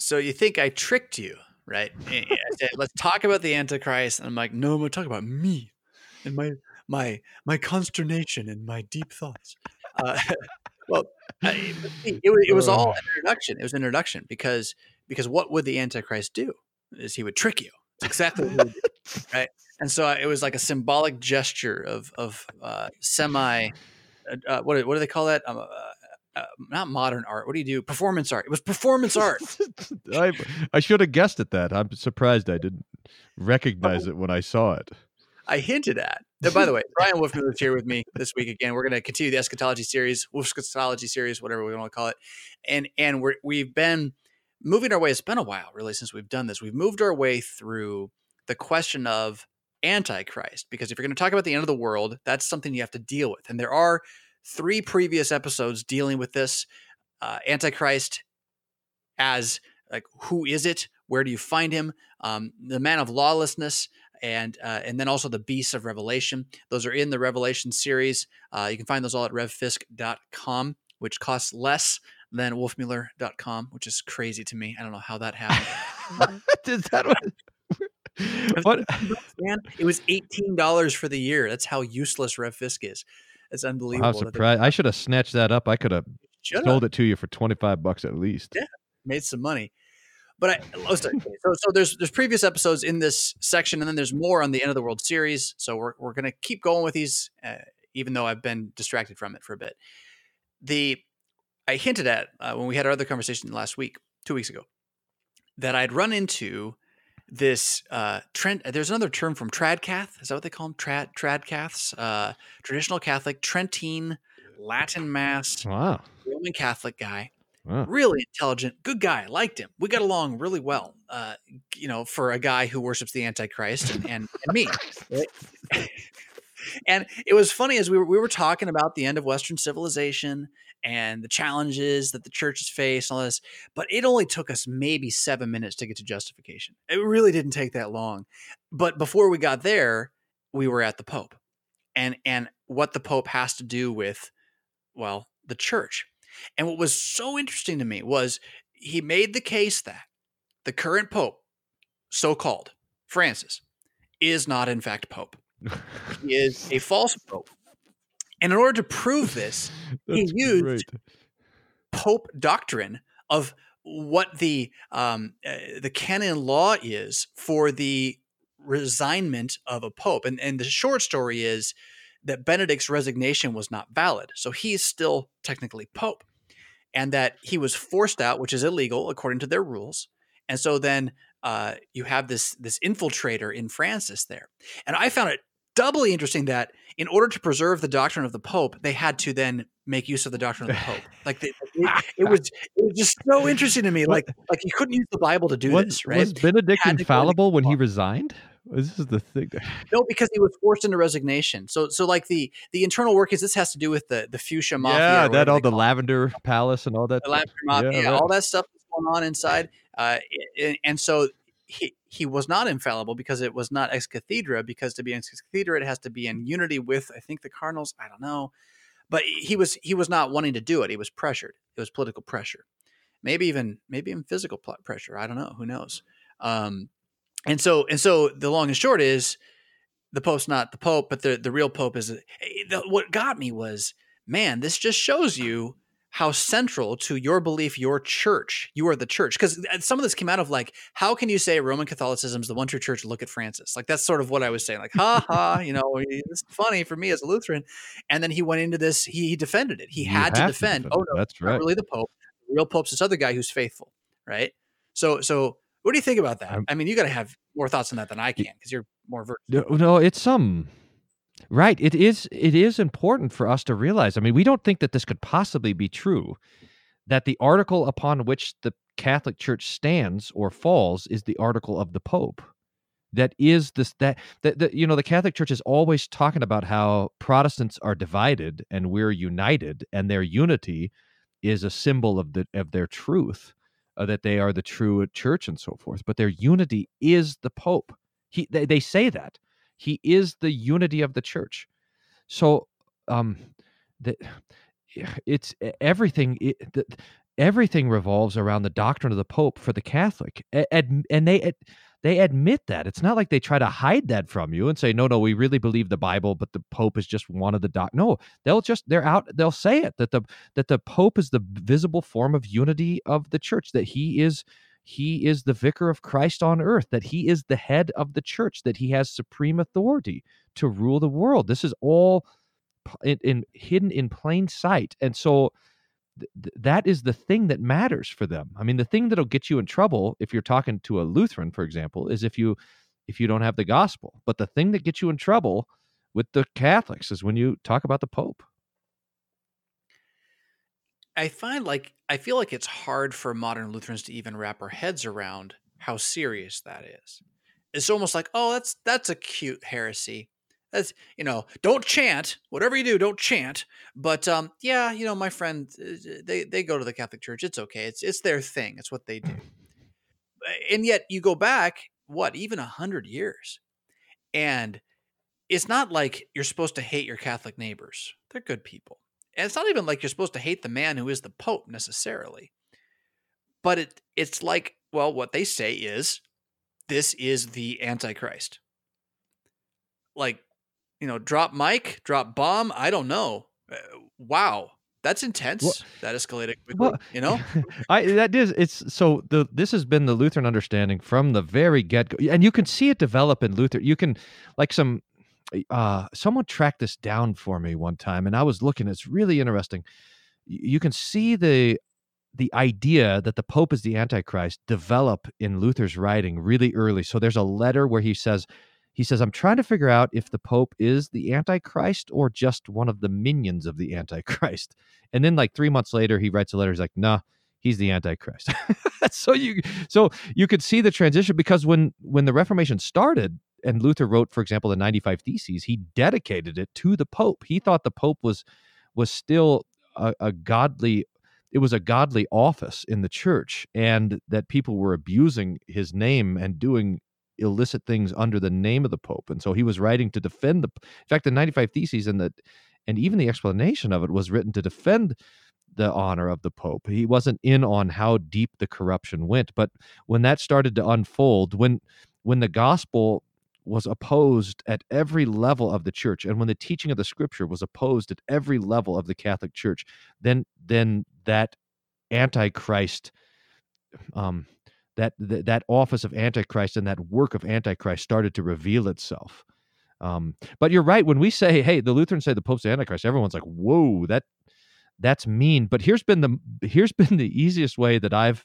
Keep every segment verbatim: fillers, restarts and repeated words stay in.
so you think I tricked you, right? I said, let's talk about the Antichrist. And I'm like, no, I'm going to talk about me and my my my consternation and my deep thoughts. Uh, well, I, it, it was all an introduction. It was an introduction because because what would the Antichrist do? Is he would trick you. It's exactly what he would do, right? And so it was like a symbolic gesture of of uh, semi. Uh, what what do they call that? Um, uh, uh, not modern art. What do you do? Performance art. It was performance art. I I should have guessed at that. I'm surprised I didn't recognize it when I saw it. I hinted at. And by the way, Brian Wolfmuller is here with me this week again. We're going to continue the eschatology series, Wolfschatology series, whatever we want to call it. And and we're, we've been moving our way. It's been a while, really, since we've done this. We've moved our way through the question of Antichrist, because if you're going to talk about the end of the world, that's something you have to deal with. And there are three previous episodes dealing with this. Uh, Antichrist as, like, who is it? Where do you find him? Um, the man of lawlessness. And uh, and then also the beasts of Revelation. Those are in the Revelation series. Uh, you can find those all at rev fisk dot com, which costs less than wolfmuller dot com, which is crazy to me. I don't know how that happened. Is that what? What? Man, it was eighteen dollars for the year. That's how useless RevFisk is. It's unbelievable. I'm surprised. I should have snatched that up. I could have sold it to you for twenty-five bucks at least. Yeah, made some money. But I, oh, sorry. so so there's there's previous episodes in this section, and then there's more on the End of the World series. So we're we're gonna keep going with these, uh, even though I've been distracted from it for a bit. The I hinted at uh, when we had our other conversation last week, two weeks ago, that I'd run into this uh, trend. There's another term from Tradcath. Is that what they call them? Trad Tradcaths, uh, traditional Catholic, Trentine, Latin Mass, wow, Roman Catholic guy. Wow. Really intelligent, good guy. Liked him. We got along really well, uh, you know, for a guy who worships the Antichrist and, and, and me. Right? And it was funny as we were, we were talking about the end of Western civilization and the challenges that the churches face and all this, but it only took us maybe seven minutes to get to justification. It really didn't take that long. But before we got there, we were at the Pope and, and what the Pope has to do with, well, the church. And what was so interesting to me was he made the case that the current Pope, so-called Francis, is not in fact Pope. He is a false Pope. And in order to prove this, he used great. Pope doctrine of what the um, uh, the canon law is for the resignment of a Pope. And, and the short story is that Benedict's resignation was not valid. So he's still technically Pope. And that he was forced out, which is illegal according to their rules. And so then uh, you have this this infiltrator in Francis there. And I found it doubly interesting that in order to preserve the doctrine of the Pope, they had to then make use of the doctrine of the Pope. Like they, it, it was it was just so interesting to me. Like like you couldn't use the Bible to do was, this, right? Was Benedict infallible when he resigned? This is the thing. No, because he was forced into resignation. So, so like the the internal workings, this has to do with the the fuchsia mafia. Yeah, that all the lavender palace and all that. The lavender mafia, yeah, right. All that stuff that's going on inside. Uh, and, and so he he was not infallible because it was not ex cathedra. Because to be ex cathedra, it has to be in unity with, I think, the cardinals. I don't know, but he was he was not wanting to do it. He was pressured. It was political pressure, maybe even maybe even physical pressure. I don't know. Who knows? Um, And so, and so, the long and short is, the Pope's not the Pope, but the the real Pope is. The, what got me was, man, this just shows you how central to your belief, your church, you are the church. Because some of this came out of like, how can you say Roman Catholicism is the one true church? Look at Francis. Like that's sort of what I was saying. Like, ha ha, you know, it's funny for me as a Lutheran. And then he went into this. He, he defended it. He you had to defend. To defend oh no, that's right. Not really the Pope. The real Pope's this other guy who's faithful, right? So, so. What do you think about that? I'm, I mean, you got to have more thoughts on that than I can because you're more versed. No, no, it's some um, right. It is. It is important for us to realize. I mean, we don't think that this could possibly be true. That the article upon which the Catholic Church stands or falls is the article of the Pope. That is this. That that, that you know, the Catholic Church is always talking about how Protestants are divided and we're united, and their unity is a symbol of the of their truth. Uh, that they are the true church and so forth, but their unity is the Pope. He, they, they say that he is the unity of the church. So, um, the, it's everything. It, the, everything revolves around the doctrine of the Pope for the Catholic, A- ad- and they ad- they admit that. It's not like they try to hide that from you and say, no, no, we really believe the Bible, but the Pope is just one of the doc. No, they'll just they're out. They'll say it that the that the Pope is the visible form of unity of the Church. That he is he is the vicar of Christ on earth. That he is the head of the Church. That he has supreme authority to rule the world. This is all in, in hidden in plain sight, and so th- that is the thing that matters for them. I mean, the thing that'll get you in trouble if you're talking to a Lutheran, for example, is if you if you don't have the gospel. But the thing that gets you in trouble with the Catholics is when you talk about the Pope. I find like I feel like it's hard for modern Lutherans to even wrap our heads around how serious that is. It's almost like, oh, that's that's a cute heresy. That's, you know, don't chant. Whatever you do, don't chant. But um, yeah, you know, my friend, uh, they they go to the Catholic Church. It's okay. It's it's their thing. It's what they do. And yet you go back, what, even a hundred years, and it's not like you're supposed to hate your Catholic neighbors. They're good people. And it's not even like you're supposed to hate the man who is the Pope necessarily. But it it's like, well, what they say is, this is the Antichrist. Like, you know, drop mic, drop bomb. I don't know. Uh, wow. That's intense. Well, that escalated quickly, well, you know? I that is it's so the this has been the Lutheran understanding from the very get go, and you can see it develop in Luther. You can like some uh someone tracked this down for me one time, and I was looking. It's really interesting. Y- You can see the the idea that the Pope is the Antichrist develop in Luther's writing really early. So there's a letter where he says, he says, I'm trying to figure out if the Pope is the Antichrist or just one of the minions of the Antichrist. And then like three months later, he writes a letter. He's like, nah, he's the Antichrist. so you so you could see the transition, because when when the Reformation started and Luther wrote, for example, the ninety-five Theses, he dedicated it to the Pope. He thought the Pope was was still a, a godly it was a godly office in the church, and that people were abusing his name and doing illicit things under the name of the Pope. And so he was writing to defend the, in fact, the ninety-five Theses and the, and even the explanation of it was written to defend the honor of the Pope. He wasn't in on how deep the corruption went. But when that started to unfold, when, when the gospel was opposed at every level of the church, and when the teaching of the scripture was opposed at every level of the Catholic Church, then then that Antichrist, um, that that, that office of Antichrist and that work of Antichrist started to reveal itself. Um, but you're right, when we say, hey, the Lutherans say the Pope's the Antichrist, everyone's like, whoa, that that's mean. But here's been the here's been the easiest way that I've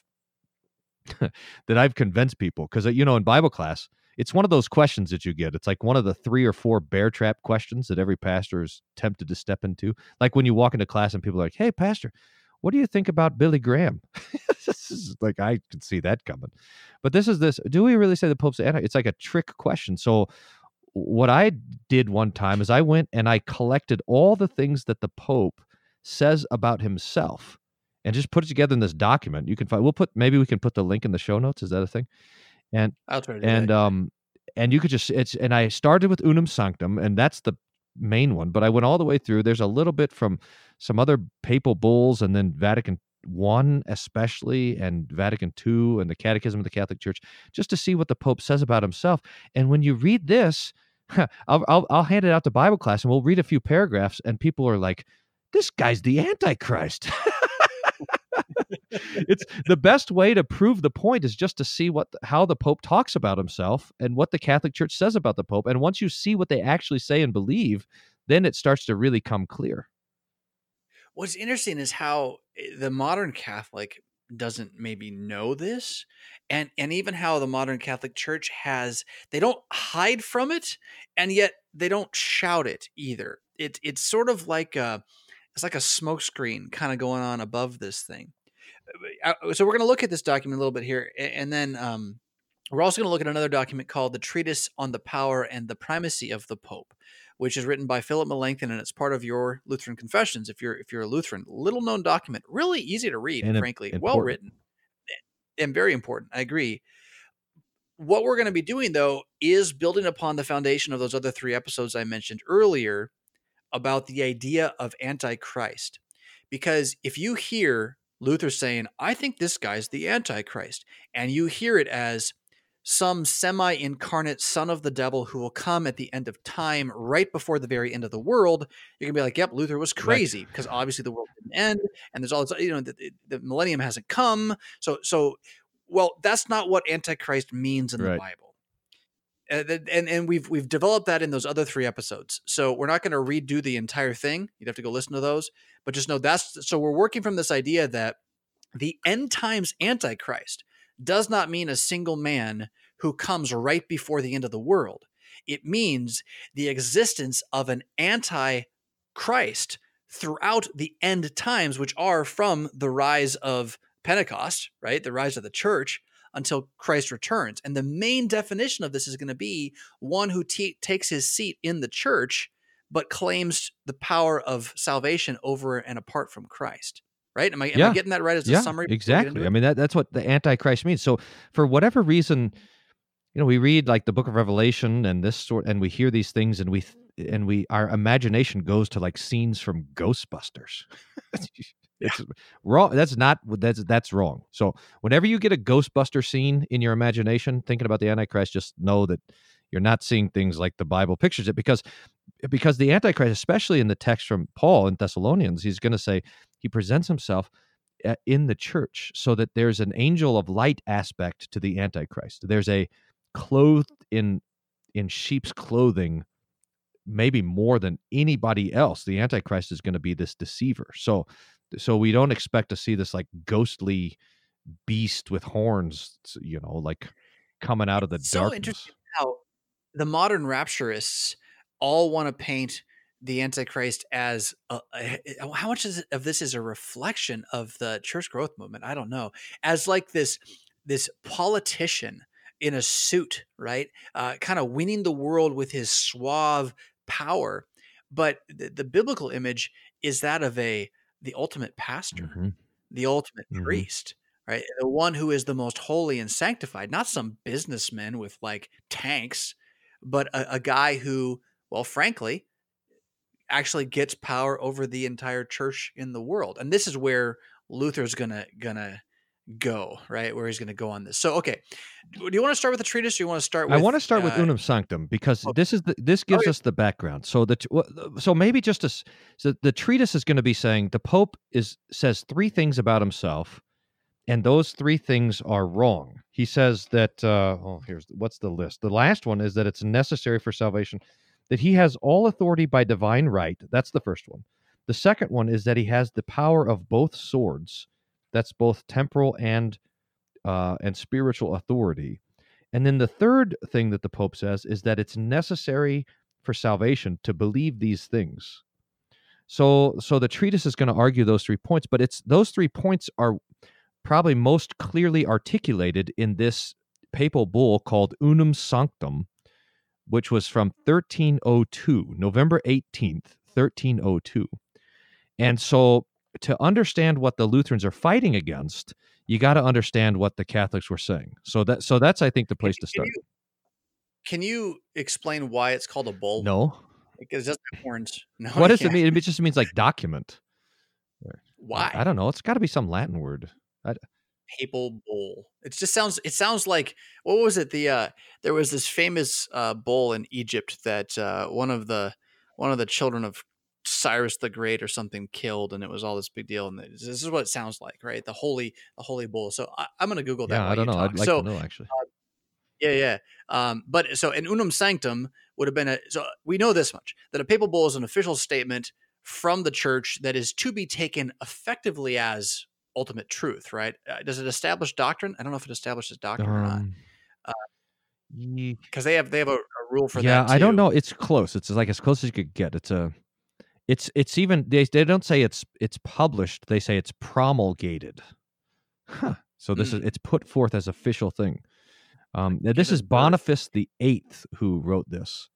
that I've convinced people, because you know in Bible class, it's one of those questions that you get. It's like one of the three or four bear trap questions that every pastor is tempted to step into. Like when you walk into class and people are like, hey, pastor, what do you think about Billy Graham? This is like, I could see that coming. But this is this, do we really say the Pope's anti? It's like a trick question. So what I did one time is I went and I collected all the things that the Pope says about himself and just put it together in this document. You can find, we'll put, maybe we can put the link in the show notes. Is that a thing? And I'll try to do and that. um and you could just it's and I started with Unum Sanctum, and that's the main one, but I went all the way through. There's a little bit from some other papal bulls, and then Vatican One especially, and Vatican Two, and the Catechism of the Catholic Church, just to see what the Pope says about himself. And when you read this, I'll, I'll I'll hand it out to Bible class, and we'll read a few paragraphs, and people are like, "This guy's the Antichrist." It's the best way to prove the point is just to see what how the Pope talks about himself and what the Catholic Church says about the Pope. And once you see what they actually say and believe, then it starts to really come clear. What's interesting is how the modern Catholic doesn't maybe know this, and and even how the modern Catholic Church has, they don't hide from it, and yet they don't shout it either. It it's sort of like a it's like a smokescreen kind of going on above this thing. So we're going to look at this document a little bit here, and then um, we're also going to look at another document called the Treatise on the Power and the Primacy of the Pope, which is written by Philip Melanchthon, and it's part of your Lutheran Confessions. If you're if you're a Lutheran, little known document, really easy to read, And frankly, important. well written, and very important. I agree. What we're going to be doing, though, is building upon the foundation of those other three episodes I mentioned earlier about the idea of Antichrist. Because if you hear Luther's saying, I think this guy's the Antichrist. And you hear it as some semi-incarnate son of the devil who will come at the end of time, right before the very end of the world. You're gonna be like, yep, Luther was crazy, right, because obviously the world didn't end, and there's all this, you know, the, the millennium hasn't come. So, so, well, that's not what Antichrist means in right. the Bible. And, and and we've we've developed that in those other three episodes. So we're not going to redo the entire thing. You'd have to go listen to those. But just know that's, so we're working from this idea that the end times Antichrist does not mean a single man who comes right before the end of the world. It means the existence of an Antichrist throughout the end times, which are from the rise of Pentecost, right? The rise of the church until Christ returns. And the main definition of this is going to be one who t- takes his seat in the church, but claims the power of salvation over and apart from Christ. Right? Am I, am yeah. I getting that right as a yeah, summary? Exactly. I mean, that, that's what the Antichrist means. So for whatever reason, you know, we read like the book of Revelation and this sort, and we hear these things, and we, and we, our imagination goes to like scenes from Ghostbusters. It's yeah. wrong. That's not, that's, that's wrong. So whenever you get a Ghostbuster scene in your imagination, thinking about the Antichrist, just know that you're not seeing things like the Bible pictures it, because, because the Antichrist, especially in the text from Paul in Thessalonians, he's going to say, he presents himself in the church so that there's an angel of light aspect to the Antichrist. There's a clothed in in sheep's clothing, maybe more than anybody else. The Antichrist is going to be this deceiver. So, so we don't expect to see this like ghostly beast with horns, you know, like coming out of the it's darkness. So interesting how the modern rapturists all want to paint the Antichrist as a, a, how much is it, of this is a reflection of the church growth movement? I don't know. As like this this politician in a suit, right? Uh, kind of winning the world with his suave power. But the, the biblical image is that of a the ultimate pastor, mm-hmm. the ultimate mm-hmm. priest, right? The one who is the most holy and sanctified, not some businessman with like tanks, but a, a guy who, well, frankly, actually gets power over the entire church in the world. And this is where Luther's gonna gonna go, right? Where he's gonna go on this. So, okay, do you want to start with the treatise, or you want to start with I want to start uh, with Unum Sanctum, because okay. this is the, this gives oh, yeah. us the background. So the so maybe just a, so the treatise is going to be saying the Pope is says three things about himself, and those three things are wrong. He says that uh, oh here's what's the list. The last one is that it's necessary for salvation, that he has all authority by divine right. That's the first one. The second one is that he has the power of both swords. That's both temporal and uh, and spiritual authority. And then the third thing that the Pope says is that it's necessary for salvation to believe these things. So, so the treatise is going to argue those three points, but it's those three points are probably most clearly articulated in this papal bull called Unum Sanctum, which was from thirteen oh two, November eighteenth, thirteen oh two. And so to understand what the Lutherans are fighting against, you got to understand what the Catholics were saying. So that so that's, I think, the place can, to start. Can you, can you explain why it's called a bull? No. Because it doesn't have horns. No, what does it mean? It just means like document. Why? I, I don't know. It's got to be some Latin word. I, Papal bull. It just sounds. It sounds like, what was it? The uh, there was this famous uh, bull in Egypt that uh, one of the one of the children of Cyrus the Great or something killed, and it was all this big deal. And this is what it sounds like, right? The holy, the holy bull. So I, I'm going to Google that. Yeah, while I don't you know. talk. I'd like so, to know actually. Uh, yeah, yeah. Um, but so an Unum Sanctum would have been a. So we know this much, that a papal bull is an official statement from the church that is to be taken effectively as ultimate truth, right? Uh, does it establish doctrine? I don't know if it establishes doctrine um, or not. Because uh, they have they have a, a rule for yeah, that. Yeah, I don't know. It's close. It's like as close as you could get. It's a, it's it's even they they don't say it's it's published. They say it's promulgated. Huh. So this mm. is it's put forth as official thing. Um, this is Boniface the Eighth who wrote this.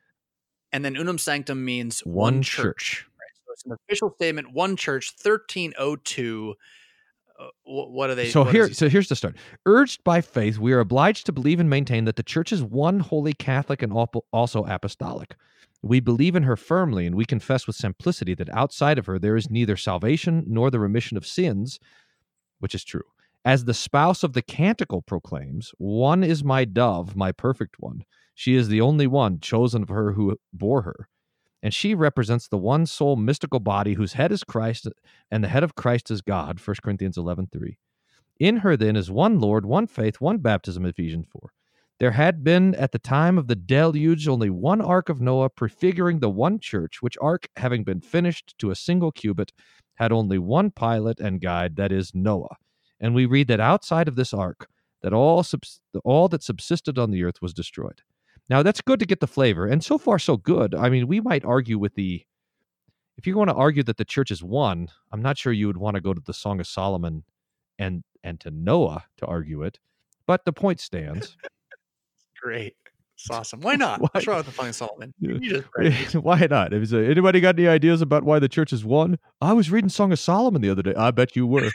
And then Unum Sanctum means one, one church. church. Right? So it's an official statement. One church. thirteen oh two. Uh, what are they? So here, so say? here's the start. Urged by faith, we are obliged to believe and maintain that the Church is one, holy, Catholic, and also apostolic. We believe in her firmly, and we confess with simplicity that outside of her there is neither salvation nor the remission of sins, which is true. As the spouse of the canticle proclaims, one is my dove, my perfect one. She is the only one chosen of her who bore her. And she represents the one soul mystical body whose head is Christ, and the head of Christ is God, First Corinthians eleven three. In her, then, is one Lord, one faith, one baptism, Ephesians four. There had been, at the time of the deluge, only one ark of Noah, prefiguring the one church, which ark, having been finished to a single cubit, had only one pilot and guide, that is, Noah. And we read that outside of this ark, that all, subs- all that subsisted on the earth was destroyed. Now, that's good to get the flavor, and so far, so good. I mean, we might argue with the, if you want to argue that the church is one, I'm not sure you would want to go to the Song of Solomon and and to Noah to argue it, but the point stands. Great. It's awesome. Why not? Why? What's wrong with the Song of Solomon? You just Why not? It was a, anybody got any ideas about why the church is one? I was reading Song of Solomon the other day. I bet you were.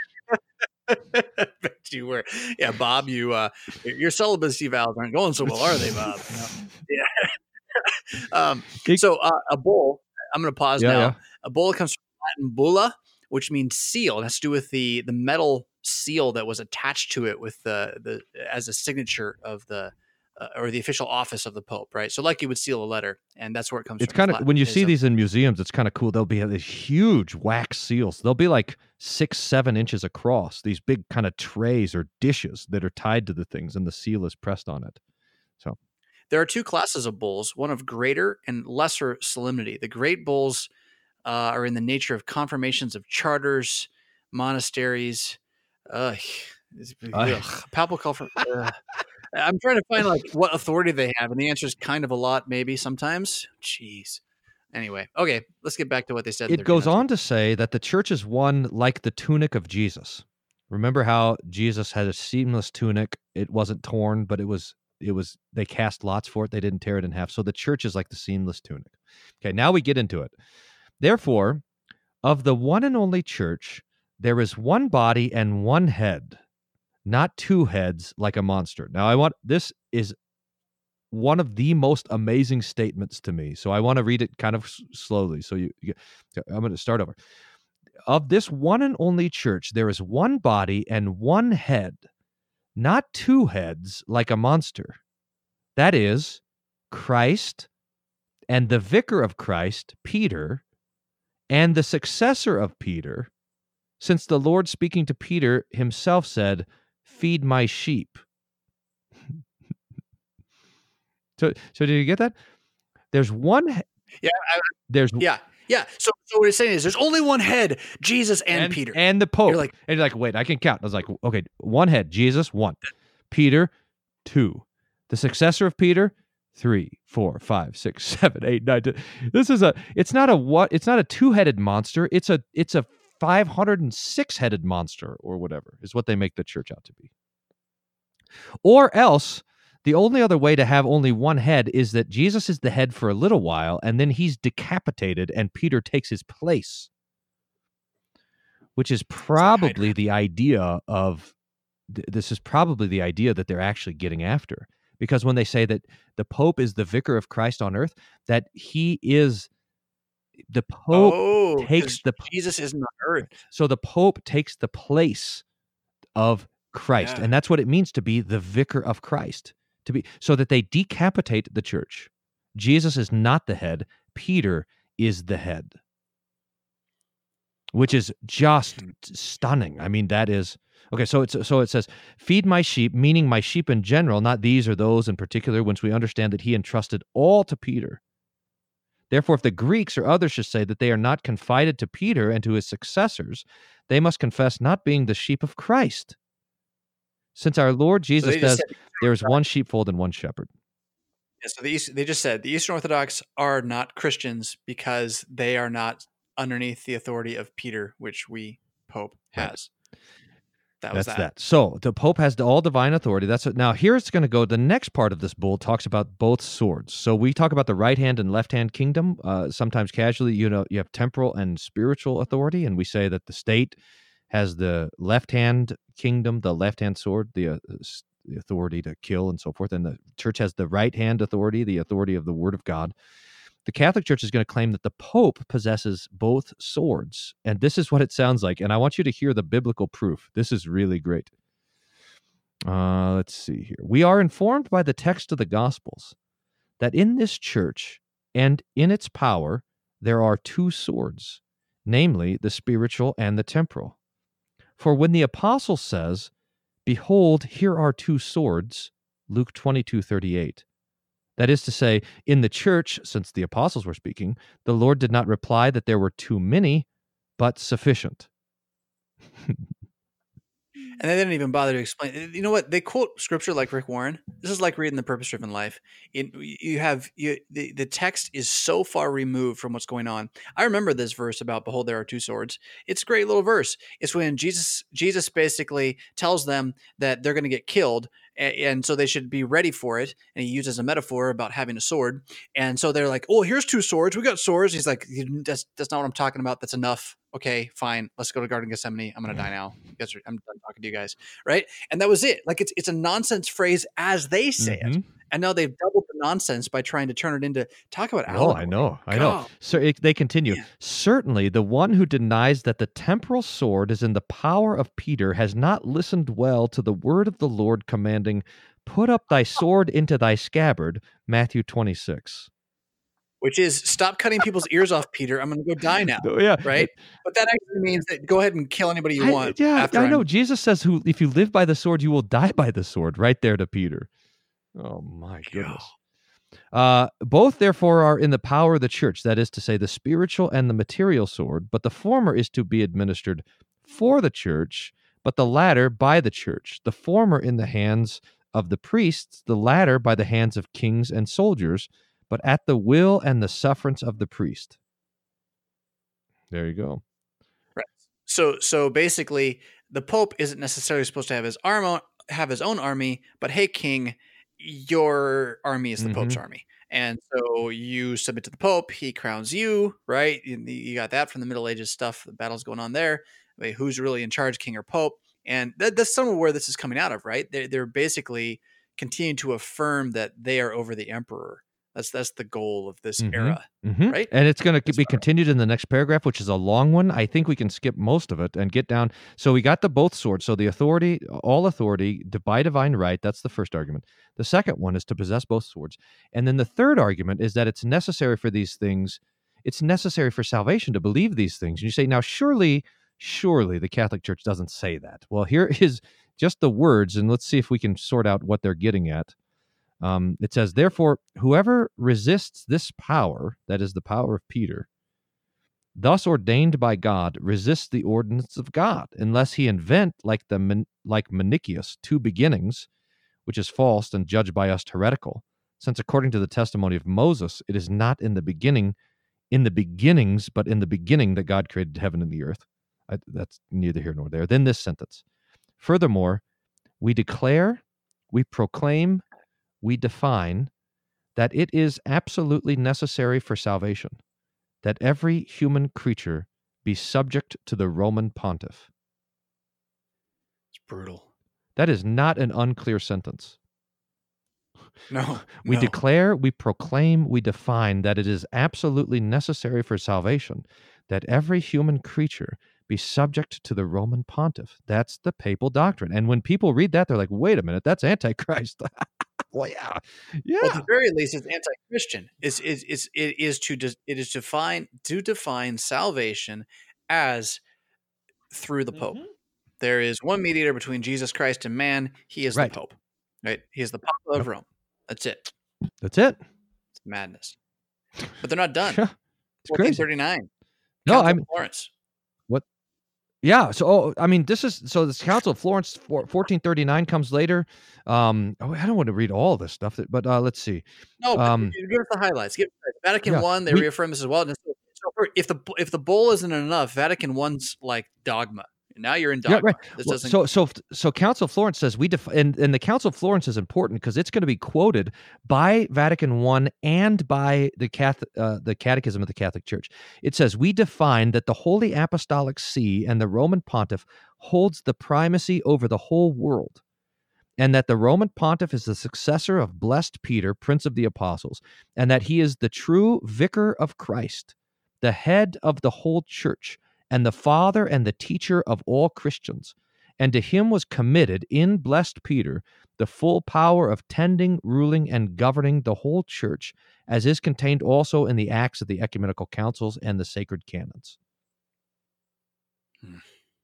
bet you were. Yeah, Bob, you uh, your celibacy vows aren't going so well, are they, Bob? You know? Yeah. um, so uh, a bull, I'm going to pause yeah, now. Yeah. A bull comes from Latin bulla, which means seal. It has to do with the the metal seal that was attached to it with the the as a signature of the uh, or the official office of the Pope, right? So like you would seal a letter, and that's where it comes It's from. kind of Latin. when you It's see a- these in museums, it's kind of cool. They'll be these huge wax seals. They'll be like six, seven inches across. These big kind of trays or dishes that are tied to the things, and the seal is pressed on it. So there are two classes of bulls: one of greater and lesser solemnity. The great bulls uh, are in the nature of confirmations of charters, monasteries. Uh, ugh, papal confirm. Uh, I'm trying to find like what authority they have, and the answer is kind of a lot, maybe sometimes. Jeez. Anyway, okay, let's get back to what they said. it goes on to say that the church is one like the tunic of Jesus. Remember how Jesus had a seamless tunic? It wasn't torn, but it was. It was. They cast lots for it. They didn't tear it in half. So the church is like the seamless tunic. Okay, now we get into it. Therefore, of the one and only church, there is one body and one head, not two heads like a monster. Now, I want this is one of the most amazing statements to me. So I want to read it kind of s- slowly. So you, you I'm going to start over. Of this one and only church, there is one body and one head, not two heads like a monster. That is Christ and the vicar of Christ, Peter, and the successor of Peter, since the Lord speaking to Peter himself said, "Feed my sheep." so, so did you get that? There's one. He- Yeah, I, there's yeah, yeah. So, so what he's saying is, there's only one head, Jesus and, and, Peter, and the Pope. You're like, and you're like, wait, I can count. I was like, okay, one head, Jesus, one, Peter, two, the successor of Peter, three, four, five, six, seven, eight, nine. Ten. This is a. It's not a what? It's not a two-headed monster. It's a. It's a five hundred six headed monster or whatever is what they make the church out to be. Or else, the only other way to have only one head is that Jesus is the head for a little while, and then he's decapitated, and Peter takes his place, which is probably the idea of. Th- this is probably the idea that they're actually getting after. Because when they say that the Pope is the vicar of Christ on earth, that he is the Pope oh, takes the Jesus isn't on earth. So the Pope takes the place of Christ, Yeah. and that's what it means to be the vicar of Christ. To be so that they decapitate the church. Jesus is not the head; Peter is the head, which is just stunning. I mean, that is. Okay, so it's so it says, "Feed my sheep," meaning my sheep in general, not these or those in particular, once we understand that he entrusted all to Peter. Therefore, if the Greeks or others should say that they are not confided to Peter and to his successors, they must confess not being the sheep of Christ. Since our Lord Jesus they just says said- there is one sheepfold and one shepherd. Yeah, so the East, they just said the Eastern Orthodox are not Christians because they are not underneath the authority of Peter, which we Pope Right. has. That was That's that. that. So the Pope has all divine authority. That's it. Now here it's going to go. The next part of this bull talks about both swords. So we talk about the right hand and left hand kingdom. Uh, sometimes casually, you know, you have temporal and spiritual authority, and we say that the state has the left hand kingdom, the left hand sword, the, uh, the authority to kill and so forth, and the church has the right hand authority, the authority of the Word of God. the Catholic Church is going to claim that the Pope possesses both swords. And this is what it sounds like. And I want you to hear the biblical proof. This is really great. Uh, let's see here. We are informed by the text of the Gospels that in this church and in its power there are two swords, namely the spiritual and the temporal. For when the apostle says, "Behold, here are two swords," Luke twenty-two thirty-eight, that is to say, in the church, since the apostles were speaking, the Lord did not reply that there were too many, but sufficient. And they didn't even bother to explain. You know what? They quote scripture like Rick Warren. This is like reading The Purpose-Driven Life. It, you have you, the, the text is so far removed from what's going on. I remember this verse about "Behold, there are two swords." It's a great little verse. It's when Jesus Jesus basically tells them that they're going to get killed, and, and so they should be ready for it. And he uses a metaphor about having a sword. And so they're like, "Oh, here's two swords. We got swords." He's like, "That's that's not what I'm talking about. That's enough. Okay, fine. Let's go to Garden of Gethsemane. I'm going to die now. You guys are, I'm done talking to you guys." Right. And that was it. Like it's, it's a nonsense phrase as they say Mm-hmm. it. And now they've doubled the nonsense by trying to turn it into talk about Oh, allegory. I know. I God. know. So it, they continue. Yeah. Certainly, the one who denies that the temporal sword is in the power of Peter has not listened well to the word of the Lord commanding, "Put up thy sword into thy scabbard," Matthew twenty-six. Which is stop cutting people's ears off, Peter. I'm going to go die now. Oh, yeah. Right. But that actually means that go ahead and kill anybody you I, want. yeah, after I know. I'm, Jesus says, "Who if you live by the sword, you will die by the sword," right there to Peter. Oh, my goodness. Uh, both, therefore, are in the power of the church, that is to say, the spiritual and the material sword, but the former is to be administered for the church, but the latter by the church. The former in the hands of the priests, the latter by the hands of kings and soldiers, but at the will and the sufferance of the priest. There you go. Right. So, so basically, the Pope isn't necessarily supposed to have his arm have his own army, but hey, King, your army is the Mhm. Pope's army, and so you submit to the Pope. He crowns you, right? You, you got that from the Middle Ages stuff. The battle's going on there. Wait, who's really in charge, King or Pope? And that, that's some of where this is coming out of, right? They're, they're basically continuing to affirm that they are over the emperor. That's that's the goal of this Mhm. era, Mhm. right? And it's going to That's be fine. continued in the next paragraph, which is a long one. I think we can skip most of it and get down. So we got the both swords. So the authority, all authority by divine right. That's the first argument. The second one is to possess both swords. And then the third argument is that it's necessary for these things. It's necessary for salvation to believe these things. And you say, now, surely, surely the Catholic Church doesn't say that. Well, here is just the words, and let's see if we can sort out what they're getting at. Um, it says, therefore, whoever resists this power, that is the power of Peter, thus ordained by God, resists the ordinance of God, unless he invent, like the like Manichaeus, two beginnings, which is false and judged by us heretical. Since according to the testimony of Moses, it is not in the beginning, in the beginnings, but in the beginning that God created heaven and the earth. I, that's neither here nor there. Then this sentence. Furthermore, we declare, we proclaim, we define that it is absolutely necessary for salvation that every human creature be subject to the Roman pontiff. It's brutal. That is not an unclear sentence. No. We no. declare, we proclaim, we define that it is absolutely necessary for salvation that every human creature be subject to the Roman pontiff. That's the papal doctrine. And when people read that, they're like, wait a minute, that's Antichrist. Well, yeah, yeah. Well, at the very least, it's anti-Christian. Is is is it is to de- it is define to define salvation as through the Pope. Mhm. There is one mediator between Jesus Christ and man. He is Right. the Pope. Right. He is the Papa of Yep. Rome. That's it. That's it. It's madness. But they're not done. Yeah, it's fourteen crazy. thirty-nine. No, Council I'm of Florence. what? Yeah. So, oh, I mean, this is so. This Council of Florence, fourteen thirty-nine, comes later. Um, oh, I don't want to read all this stuff, that, but uh, let's see. No, but Um, give us the highlights. Give us the Vatican yeah, One. They we- reaffirm this as well. And so, so if the if the bull isn't enough, Vatican One's like dogma. Now you're in Yeah, dogma. right. This Well, doesn't. so, so, so, Council of Florence says we def- and and the Council of Florence is important because it's going to be quoted by Vatican One and by the Catholic, uh, the Catechism of the Catholic Church. It says we define that the Holy Apostolic See and the Roman Pontiff holds the primacy over the whole world, and that the Roman pontiff is the successor of blessed Peter, Prince of the Apostles, and that he is the true vicar of Christ, the head of the whole church, and the father and the teacher of all Christians. And to him was committed in blessed Peter the full power of tending, ruling, and governing the whole church, as is contained also in the Acts of the Ecumenical Councils and the sacred canons. Hmm.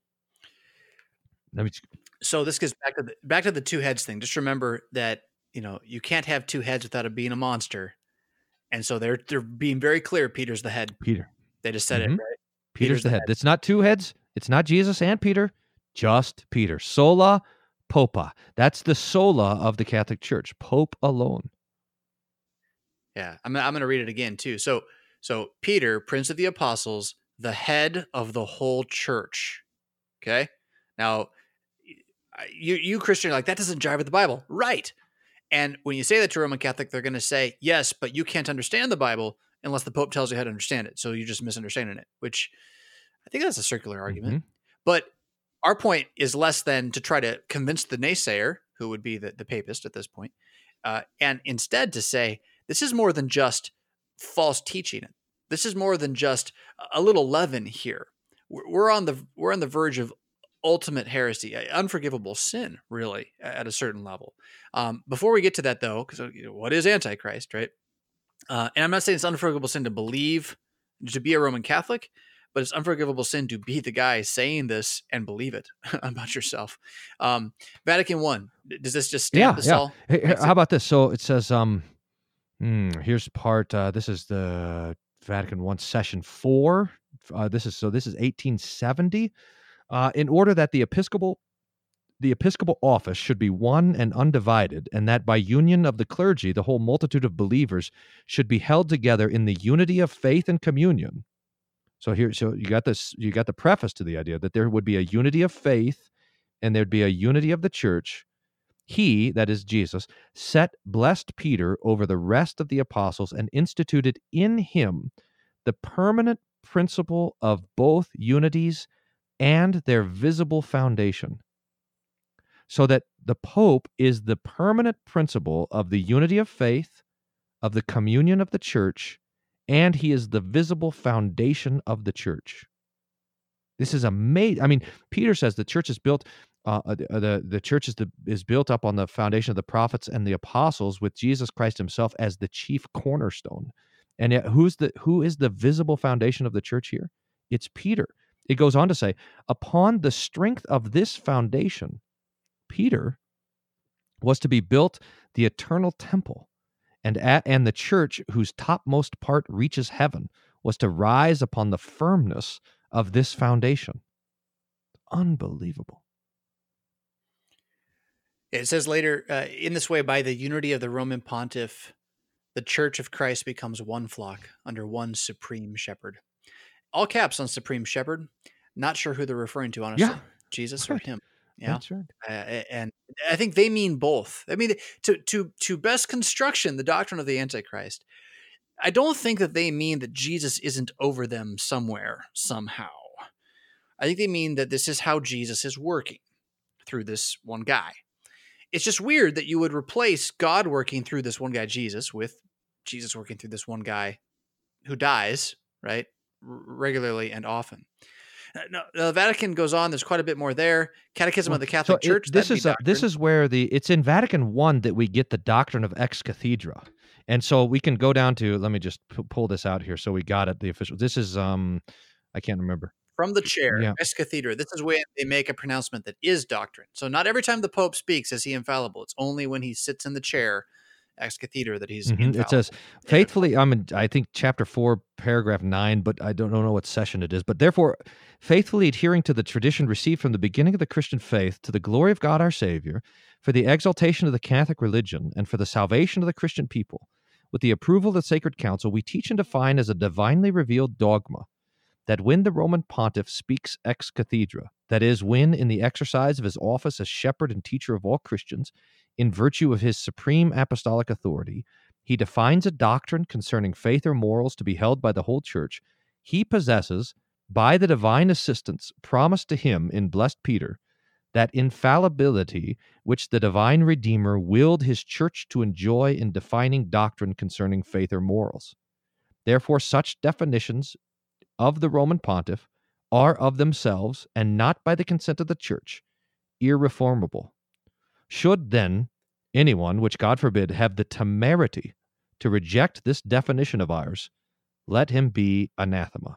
Let me So this gets back to the back to the two heads thing. Just remember that, you know, you can't have two heads without it being a monster. And so they're they're being very clear. Peter's the head. Peter. They just said Mhm. it, right? Peter's, Peter's the the head. head. It's not two heads. It's not Jesus and Peter, just Peter. Sola Popa. That's the sola of the Catholic Church. Pope alone. Yeah, I'm I'm going to read it again too. So so Peter, Prince of the Apostles, the head of the whole church. Okay, now you you Christian are like, that doesn't jive with the Bible, right? And when you say that to a Roman Catholic, they're going to say, yes, but you can't understand the Bible unless the Pope tells you how to understand it. So you're just misunderstanding it, which I think that's a circular argument. Mhm. But our point is less than to try to convince the naysayer, who would be the, the papist at this point, uh, and instead to say, this is more than just false teaching. This is more than just a little leaven here. We're we're on the we're on the verge of ultimate heresy, unforgivable sin, really, at a certain level. Um, before we get to that, though, because you know, what is Antichrist, right? Uh, and I'm not saying it's unforgivable sin to believe, to be a Roman Catholic, but it's unforgivable sin to be the guy saying this and believe it about yourself. Um, Vatican One, does this just stamp Yeah, this yeah. all? Hey, Makes how it- about this? So it says, um, hmm, here's part. Uh, this is the Vatican One session four. Uh, this is so. This is eighteen seventy. Uh, in order that the Episcopal the episcopal office should be one and undivided, and that by union of the clergy, the whole multitude of believers should be held together in the unity of faith and communion. So here, so you got this, you got the preface to the idea that there would be a unity of faith and there'd be a unity of the church. He, that is Jesus, set blessed Peter over the rest of the apostles and instituted in him the permanent principle of both unities and their visible foundation, so that the Pope is the permanent principle of the unity of faith, of the communion of the church, and he is the visible foundation of the church. This is amazing. I mean, Peter says the church is built, uh, the, the the church is the is built up on the foundation of the prophets and the apostles, with Jesus Christ himself as the chief cornerstone. And yet, who's the who is the visible foundation of the church here? It's Peter. It goes on to say, upon the strength of this foundation, Peter was to be built the eternal temple, and at, and the church, whose topmost part reaches heaven, was to rise upon the firmness of this foundation. Unbelievable. It says later, uh, in this way, by the unity of the Roman pontiff, the church of Christ becomes one flock under one supreme shepherd. All caps on supreme shepherd. Not sure who they're referring to, honestly. Yeah. Jesus Right. or him. Yeah. That's right. Uh, and I think they mean both. I mean, to to to best construction the doctrine of the Antichrist, I don't think that they mean that Jesus isn't over them somewhere, somehow. I think they mean that this is how Jesus is working through this one guy. It's just weird that you would replace God working through this one guy, Jesus, with Jesus working through this one guy who dies, right, R- regularly and often. Uh, No, the Vatican goes on. There's quite a bit more there. Catechism of the Catholic So it- Church. this that'd is be uh, this doctrine. is where the it's in Vatican One that we get the doctrine of ex cathedra, and so we can go down to. Let me just p- pull this out here, so we got it. The official. This is um, I can't remember. From the chair, Yeah. ex cathedra. This is where they make a pronouncement that is doctrine. So not every time the Pope speaks is he infallible. It's only when he sits in the chair, ex cathedra, that he's Mhm. infallible. It says, faithfully, I'm in, I think, chapter four, paragraph nine, but I don't know what session it is. But therefore, faithfully adhering to the tradition received from the beginning of the Christian faith, to the glory of God our Savior, for the exaltation of the Catholic religion, and for the salvation of the Christian people, with the approval of the Sacred Council, we teach and define as a divinely revealed dogma that when the Roman pontiff speaks ex cathedra, that is, when in the exercise of his office as shepherd and teacher of all Christians, in virtue of his supreme apostolic authority, he defines a doctrine concerning faith or morals to be held by the whole church, he possesses, by the divine assistance promised to him in blessed Peter, that infallibility which the divine Redeemer willed his church to enjoy in defining doctrine concerning faith or morals. Therefore, such definitions of the Roman pontiff are of themselves, and not by the consent of the church, irreformable. Should then anyone, which God forbid, have the temerity to reject this definition of ours, let him be anathema.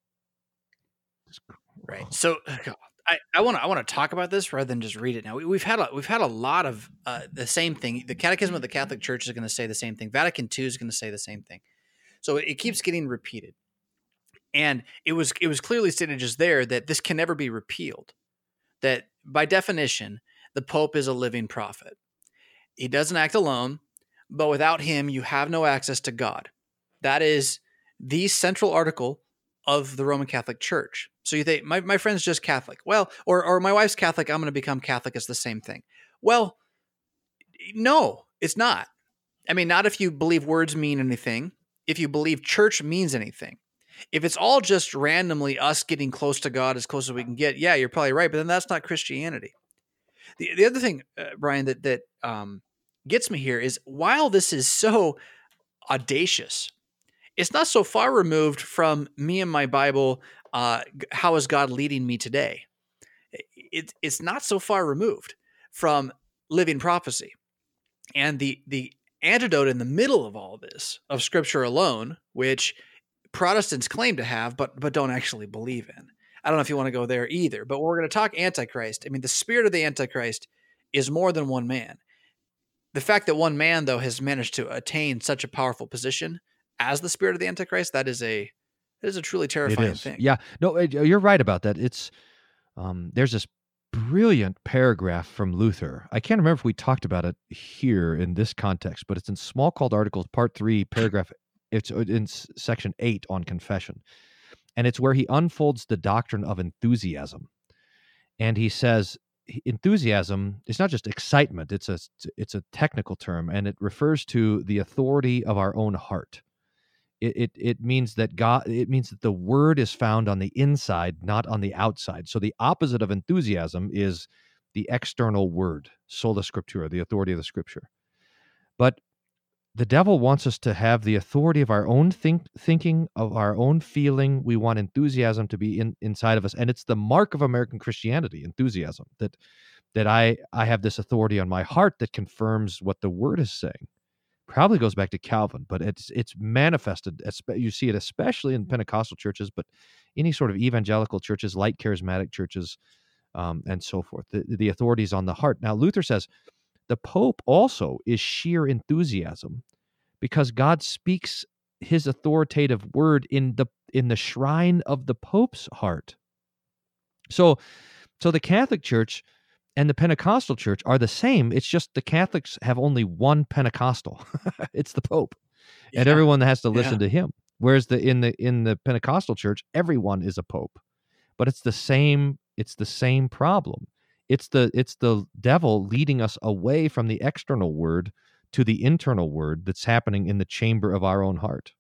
Right. So I, I want to I want to talk about this rather than just read it. Now we, we've had a, we've had a lot of uh, the same thing. The Catechism of the Catholic Church is going to say the same thing. Vatican Two is going to say the same thing. So it, it keeps getting repeated, and it was it was clearly stated just there that this can never be repealed. That by definition, the Pope is a living prophet. He doesn't act alone, but without him, you have no access to God. That is the central article of the Roman Catholic Church. So you think, my, my friend's just Catholic. Well, or, or my wife's Catholic, I'm going to become Catholic. It's the same thing. Well, no, it's not. I mean, not if you believe words mean anything, if you believe church means anything. If it's all just randomly us getting close to God as close as we can get, yeah, you're probably right, but then that's not Christianity. The, the other thing, uh, Brian, that, that um, gets me here is while this is so audacious, it's not so far removed from me and my Bible. Uh, how is God leading me today? It, it's not so far removed from living prophecy. And the the antidote in the middle of all this, of Scripture alone, which Protestants claim to have, but but don't actually believe in. I don't know if you want to go there either, but we're going to talk Antichrist. I mean, the spirit of the Antichrist is more than one man. The fact that one man, though, has managed to attain such a powerful position as the spirit of the Antichrist, that is a that is a truly terrifying thing. Yeah, no, you're right about that. It's um, there's this brilliant paragraph from Luther. I can't remember if we talked about it here in this context, but it's in Small Called Articles, Part Three, Paragraph. It's in Section Eight on confession, and it's where he unfolds the doctrine of enthusiasm, and he says enthusiasm is not just excitement; it's a it's a technical term, and it refers to the authority of our own heart. It, it it means that God. It means that the word is found on the inside, not on the outside. So the opposite of enthusiasm is the external word, sola scriptura, the authority of the Scripture. But the devil wants us to have the authority of our own think, thinking, of our own feeling. We want enthusiasm to be in, inside of us, and it's the mark of American Christianity, enthusiasm. That that I I have this authority on my heart that confirms what the Word is saying. Probably goes back to Calvin, but it's it's manifested. You see it especially in Pentecostal churches, but any sort of evangelical churches, light charismatic churches, um, and so forth. The, the authority is on the heart. Now, Luther says the Pope also is sheer enthusiasm because God speaks his authoritative word in the in the shrine of the Pope's heart. So, so the Catholic Church and the Pentecostal Church are the same. It's just the Catholics have only one Pentecostal. It's the Pope, yeah. And everyone has to listen yeah. to him. Whereas the in the in the Pentecostal Church, everyone is a Pope. But it's the same. It's the same problem. It's the it's the devil leading us away from the external word to the internal word that's happening in the chamber of our own heart.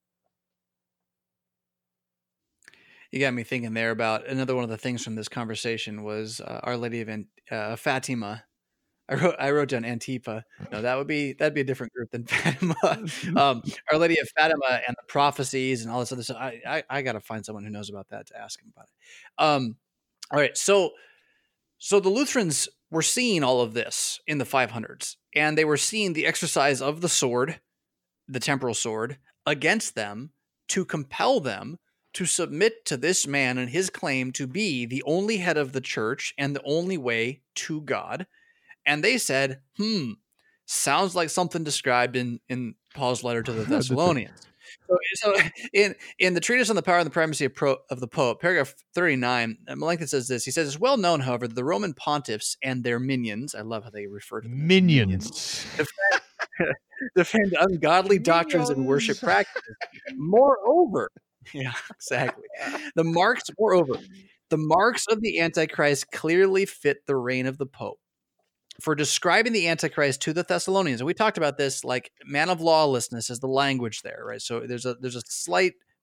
You got me thinking there about another one of the things from this conversation was uh, Our Lady of uh, Fatima. I wrote I wrote down Antifa. No, that would be that'd be a different group than Fatima. um, Our Lady of Fatima and the prophecies and all this other stuff. I I, I got to find someone who knows about that to ask him about it. Um, all right, so so the Lutherans were seeing all of this in the five hundreds, and they were seeing the exercise of the sword, the temporal sword, against them to compel them to submit to this man and his claim to be the only head of the church and the only way to God. And they said, hmm, sounds like something described in, in Paul's letter to the Thessalonians. so, so in, in the Treatise on the Power and the Primacy of, Pro, of the Pope, paragraph thirty-nine, Melanchthon says this. He says, it's well known, however, that the Roman pontiffs and their minions, I love how they refer to them minions, as minions defend, defend ungodly doctrines and worship practices. Moreover, yeah, exactly. The marks, moreover, the marks of the Antichrist clearly fit the reign of the Pope. For describing the Antichrist to the Thessalonians, and we talked about this, like man of lawlessness is the language there, right? So there's a there's a slight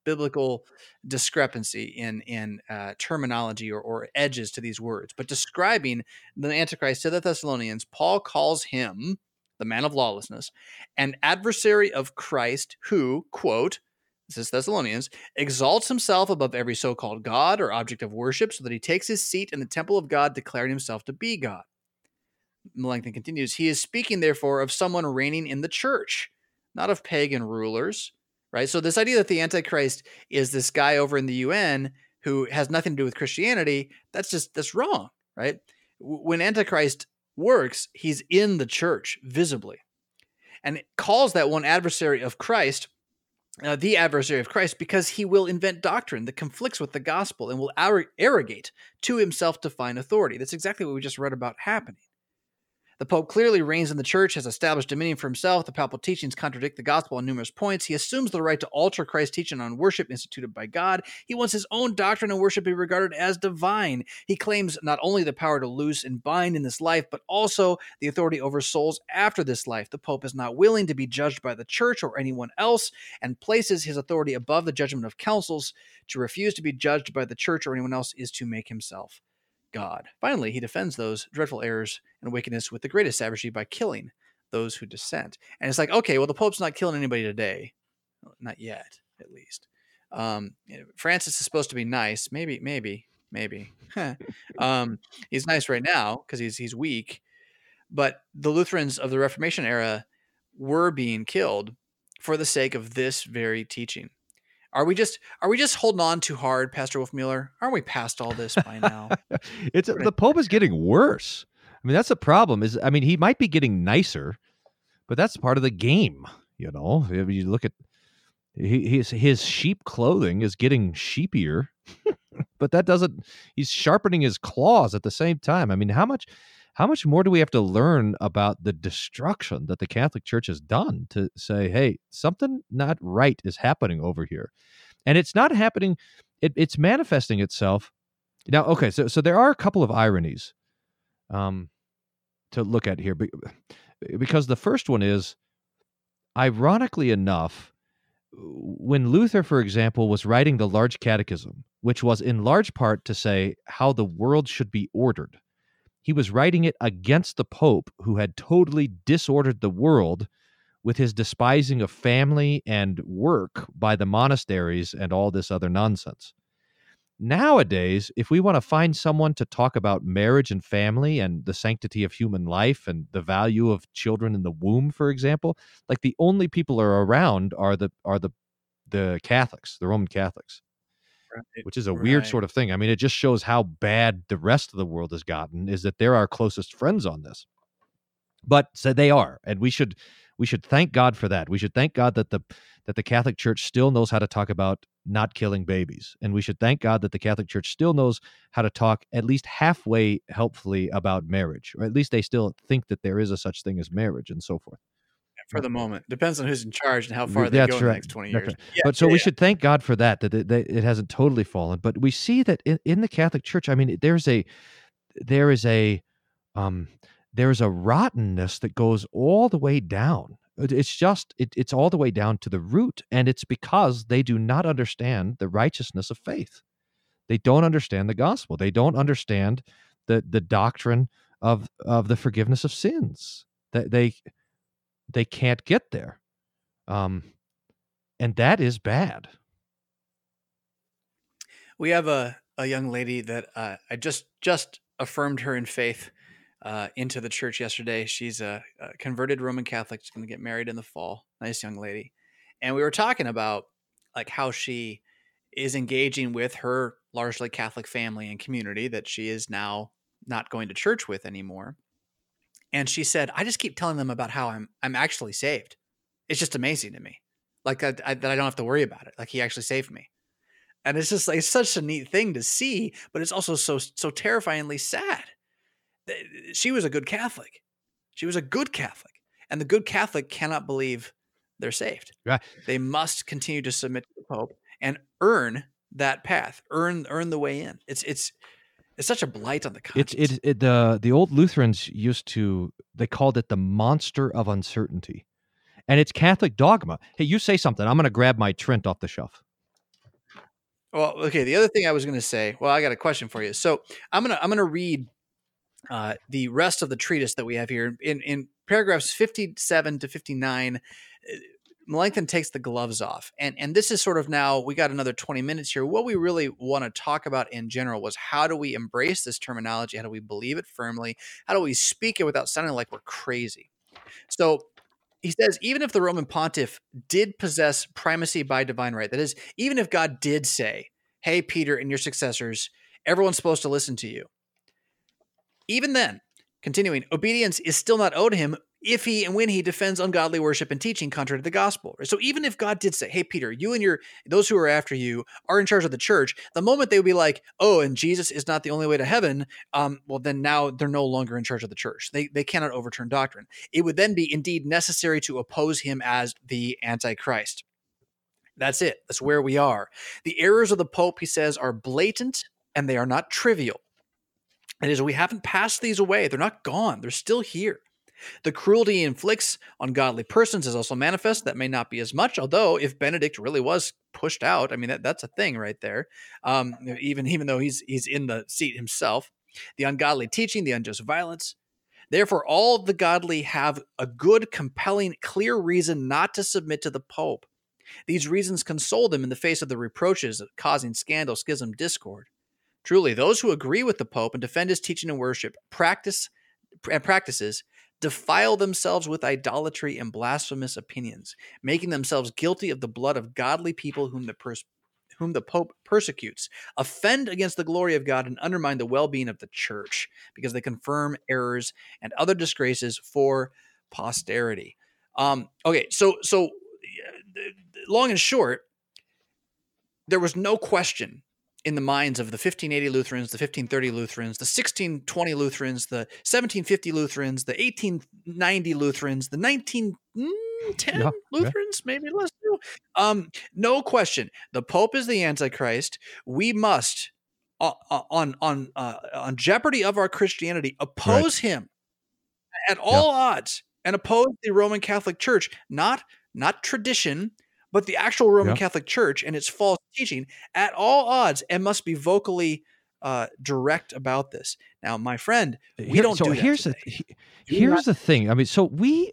biblical discrepancy in in uh, terminology or, or edges to these words. But describing the Antichrist to the Thessalonians, Paul calls him the man of lawlessness, an adversary of Christ who, quote, this is Thessalonians, exalts himself above every so-called God or object of worship so that he takes his seat in the temple of God, declaring himself to be God. Melanchthon continues, he is speaking, therefore, of someone reigning in the church, not of pagan rulers, right? So this idea that the Antichrist is this guy over in the U N who has nothing to do with Christianity, that's just, that's wrong, right? When Antichrist works, he's in the church visibly. And it calls that one adversary of Christ Uh, the adversary of Christ, because he will invent doctrine that conflicts with the gospel and will arro- arrogate to himself divine authority. That's exactly what we just read about happening. The Pope clearly reigns in the church, has established dominion for himself. The papal teachings contradict the gospel on numerous points. He assumes the right to alter Christ's teaching on worship instituted by God. He wants his own doctrine and worship to be regarded as divine. He claims not only the power to loose and bind in this life, but also the authority over souls after this life. The Pope is not willing to be judged by the church or anyone else and places his authority above the judgment of councils. To refuse to be judged by the church or anyone else is to make himself God. Finally, he defends those dreadful errors and wickedness with the greatest savagery by killing those who dissent. And it's like, okay, well, the Pope's not killing anybody today. Not yet, at least. Um, Francis is supposed to be nice. Maybe, maybe, maybe. um, he's nice right now because he's he's weak. But the Lutherans of the Reformation era were being killed for the sake of this very teaching. Are we just are we just holding on too hard, Pastor Wolfmueller? Aren't we past all this by now? it's the Pope is getting worse. I mean, that's the problem. Is I mean, he might be getting nicer, but that's part of the game. You know, if you look at he, his his sheep clothing is getting sheepier, but that doesn't. He's sharpening his claws at the same time. I mean, how much how much more do we have to learn about the destruction that the Catholic Church has done to say, hey, something not right is happening over here? And it's not happening, it, it's manifesting itself. Now, okay, so so there are a couple of ironies um, to look at here. Because the first one is, ironically enough, when Luther, for example, was writing the Large Catechism, which was in large part to say how the world should be ordered, he was writing it against the Pope, who had totally disordered the world with his despising of family and work by the monasteries and all this other nonsense. Nowadays, if we want to find someone to talk about marriage and family and the sanctity of human life and the value of children in the womb, for example, like the only people are around are the are the the Catholics, the Roman Catholics. Right. Which is a right. weird sort of thing. I mean, it just shows how bad the rest of the world has gotten, is that they're our closest friends on this. But so they are, and we should we should thank God for that. We should thank God that the that the Catholic Church still knows how to talk about not killing babies. And we should thank God that the Catholic Church still knows how to talk at least halfway helpfully about marriage, or at least they still think that there is a such thing as marriage and so forth. For the moment. Depends on who's in charge and how far they That's go in right. the next twenty years. Right. Yeah, but so yeah, we yeah. should thank God for that, that it, that it hasn't totally fallen. But we see that in, in the Catholic Church, I mean, there's a, there is a, um, there's a rottenness that goes all the way down. It's just, it, it's all the way down to the root. And it's because they do not understand the righteousness of faith. They don't understand the gospel. They don't understand the, the doctrine of, of the forgiveness of sins. That they, they can't get there. Um, and that is bad. We have a, a young lady that uh, I just just affirmed her in faith uh, into the church yesterday. She's a, a converted Roman Catholic. She's going to get married in the fall. Nice young lady. And we were talking about like how she is engaging with her largely Catholic family and community that she is now not going to church with anymore. And she said, I just keep telling them about how I'm I'm actually saved. It's just amazing to me. Like I, I, that I don't have to worry about it. Like he actually saved me. And it's just like it's such a neat thing to see, but it's also so so terrifyingly sad. She was a good Catholic. She was a good Catholic. And the good Catholic cannot believe they're saved. Right. They must continue to submit to the Pope and earn that path, earn earn the way in. It's it's It's such a blight on the conscience. It's it, it the the old Lutherans used to, they called it the monster of uncertainty, and it's Catholic dogma. Hey, you say something, I'm going to grab my Trent off the shelf. Well, okay. The other thing I was going to say, well, I got a question for you. So I'm gonna I'm gonna read uh, the rest of the treatise that we have here in in paragraphs fifty-seven to fifty-nine. uh, Melanchthon takes the gloves off, and and this is sort of now we got another twenty minutes here. What we really want to talk about in general was how do we embrace this terminology? How do we believe it firmly? How do we speak it without sounding like we're crazy? So he says, even if the Roman pontiff did possess primacy by divine right, that is, even if God did say, hey, Peter and your successors, everyone's supposed to listen to you. Even then, continuing, obedience is still not owed to him if he and when he defends ungodly worship and teaching contrary to the gospel. So even if God did say, hey, Peter, you and your those who are after you are in charge of the church, the moment they would be like, oh, and Jesus is not the only way to heaven, um, well, then now they're no longer in charge of the church. They, they cannot overturn doctrine. It would then be indeed necessary to oppose him as the Antichrist. That's it. That's where we are. The errors of the Pope, he says, are blatant and they are not trivial. It is, we haven't passed these away. They're not gone. They're still here. The cruelty he inflicts on godly persons is also manifest. That may not be as much, although if Benedict really was pushed out, I mean, that, that's a thing right there. Um, even, even though he's, he's in the seat himself, the ungodly teaching, the unjust violence. Therefore, all the godly have a good, compelling, clear reason not to submit to the Pope. These reasons console them in the face of the reproaches causing scandal, schism, discord. Truly, those who agree with the Pope and defend his teaching and worship, practice and practices, defile themselves with idolatry and blasphemous opinions, making themselves guilty of the blood of godly people whom the pers- whom the Pope persecutes, offend against the glory of God, and undermine the well-being of the Church, because they confirm errors and other disgraces for posterity. Um, okay, so so long and short, there was no question in the minds of the fifteen eighty Lutherans, the fifteen thirty Lutherans, the sixteen twenty Lutherans, the seventeen fifty Lutherans, the eighteen ninety Lutherans, the nineteen ten yeah, Lutherans, yeah. maybe less so. Um, no question. The Pope is the Antichrist. We must, uh, on on uh, on jeopardy of our Christianity, oppose right. him at all yeah. odds and oppose the Roman Catholic Church, not not tradition, but the actual Roman yeah. Catholic Church and its false teaching at all odds, and must be vocally uh, direct about this. Now, my friend, we Here, don't so do that here's today. the here's not- the thing. I mean, so we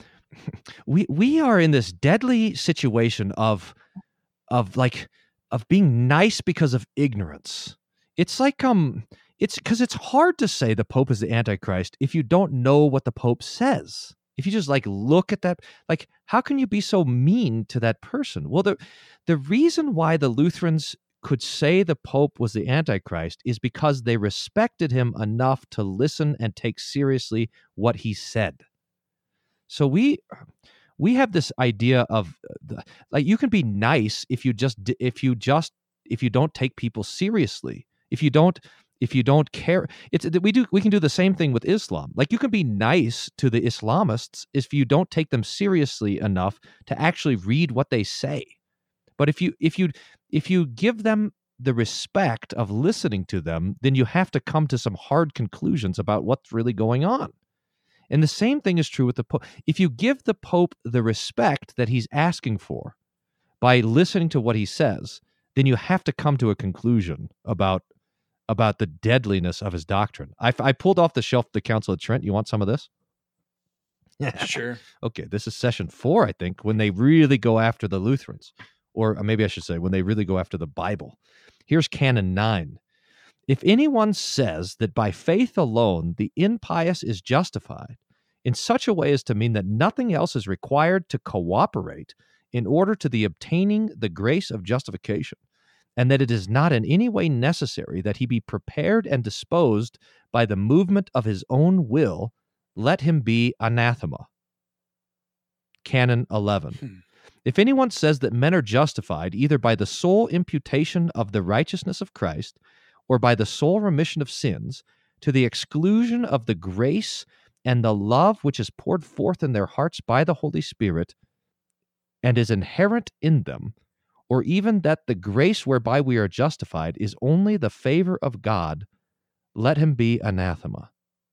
we we are in this deadly situation of of like of being nice because of ignorance. It's like um, it's because it's hard to say the Pope is the Antichrist if you don't know what the Pope says. If you just like look at that, like, how can you be so mean to that person? Well, the the reason why the Lutherans could say the Pope was the Antichrist is because they respected him enough to listen and take seriously what he said. So we we have this idea of the, like, you can be nice if you just if you just if you don't take people seriously. If you don't If you don't care, it's we do we can do the same thing with Islam. Like, you can be nice to the Islamists if you don't take them seriously enough to actually read what they say. But if you if you if you give them the respect of listening to them, then you have to come to some hard conclusions about what's really going on. And the same thing is true with the Pope. If you give the Pope the respect that he's asking for by listening to what he says, then you have to come to a conclusion about about the deadliness of his doctrine. I, I pulled off the shelf the Council of Trent. You want some of this? Sure. Okay, this is session four, I think, when they really go after the Lutherans. Or maybe I should say, when they really go after the Bible. Here's Canon nine. If anyone says that by faith alone the impious is justified, in such a way as to mean that nothing else is required to cooperate in order to the obtaining the grace of justification, and that it is not in any way necessary that he be prepared and disposed by the movement of his own will, let him be anathema. Canon eleven. Hmm. If anyone says that men are justified either by the sole imputation of the righteousness of Christ or by the sole remission of sins, to the exclusion of the grace and the love which is poured forth in their hearts by the Holy Spirit and is inherent in them, or even that the grace whereby we are justified is only the favor of God, let him be anathema.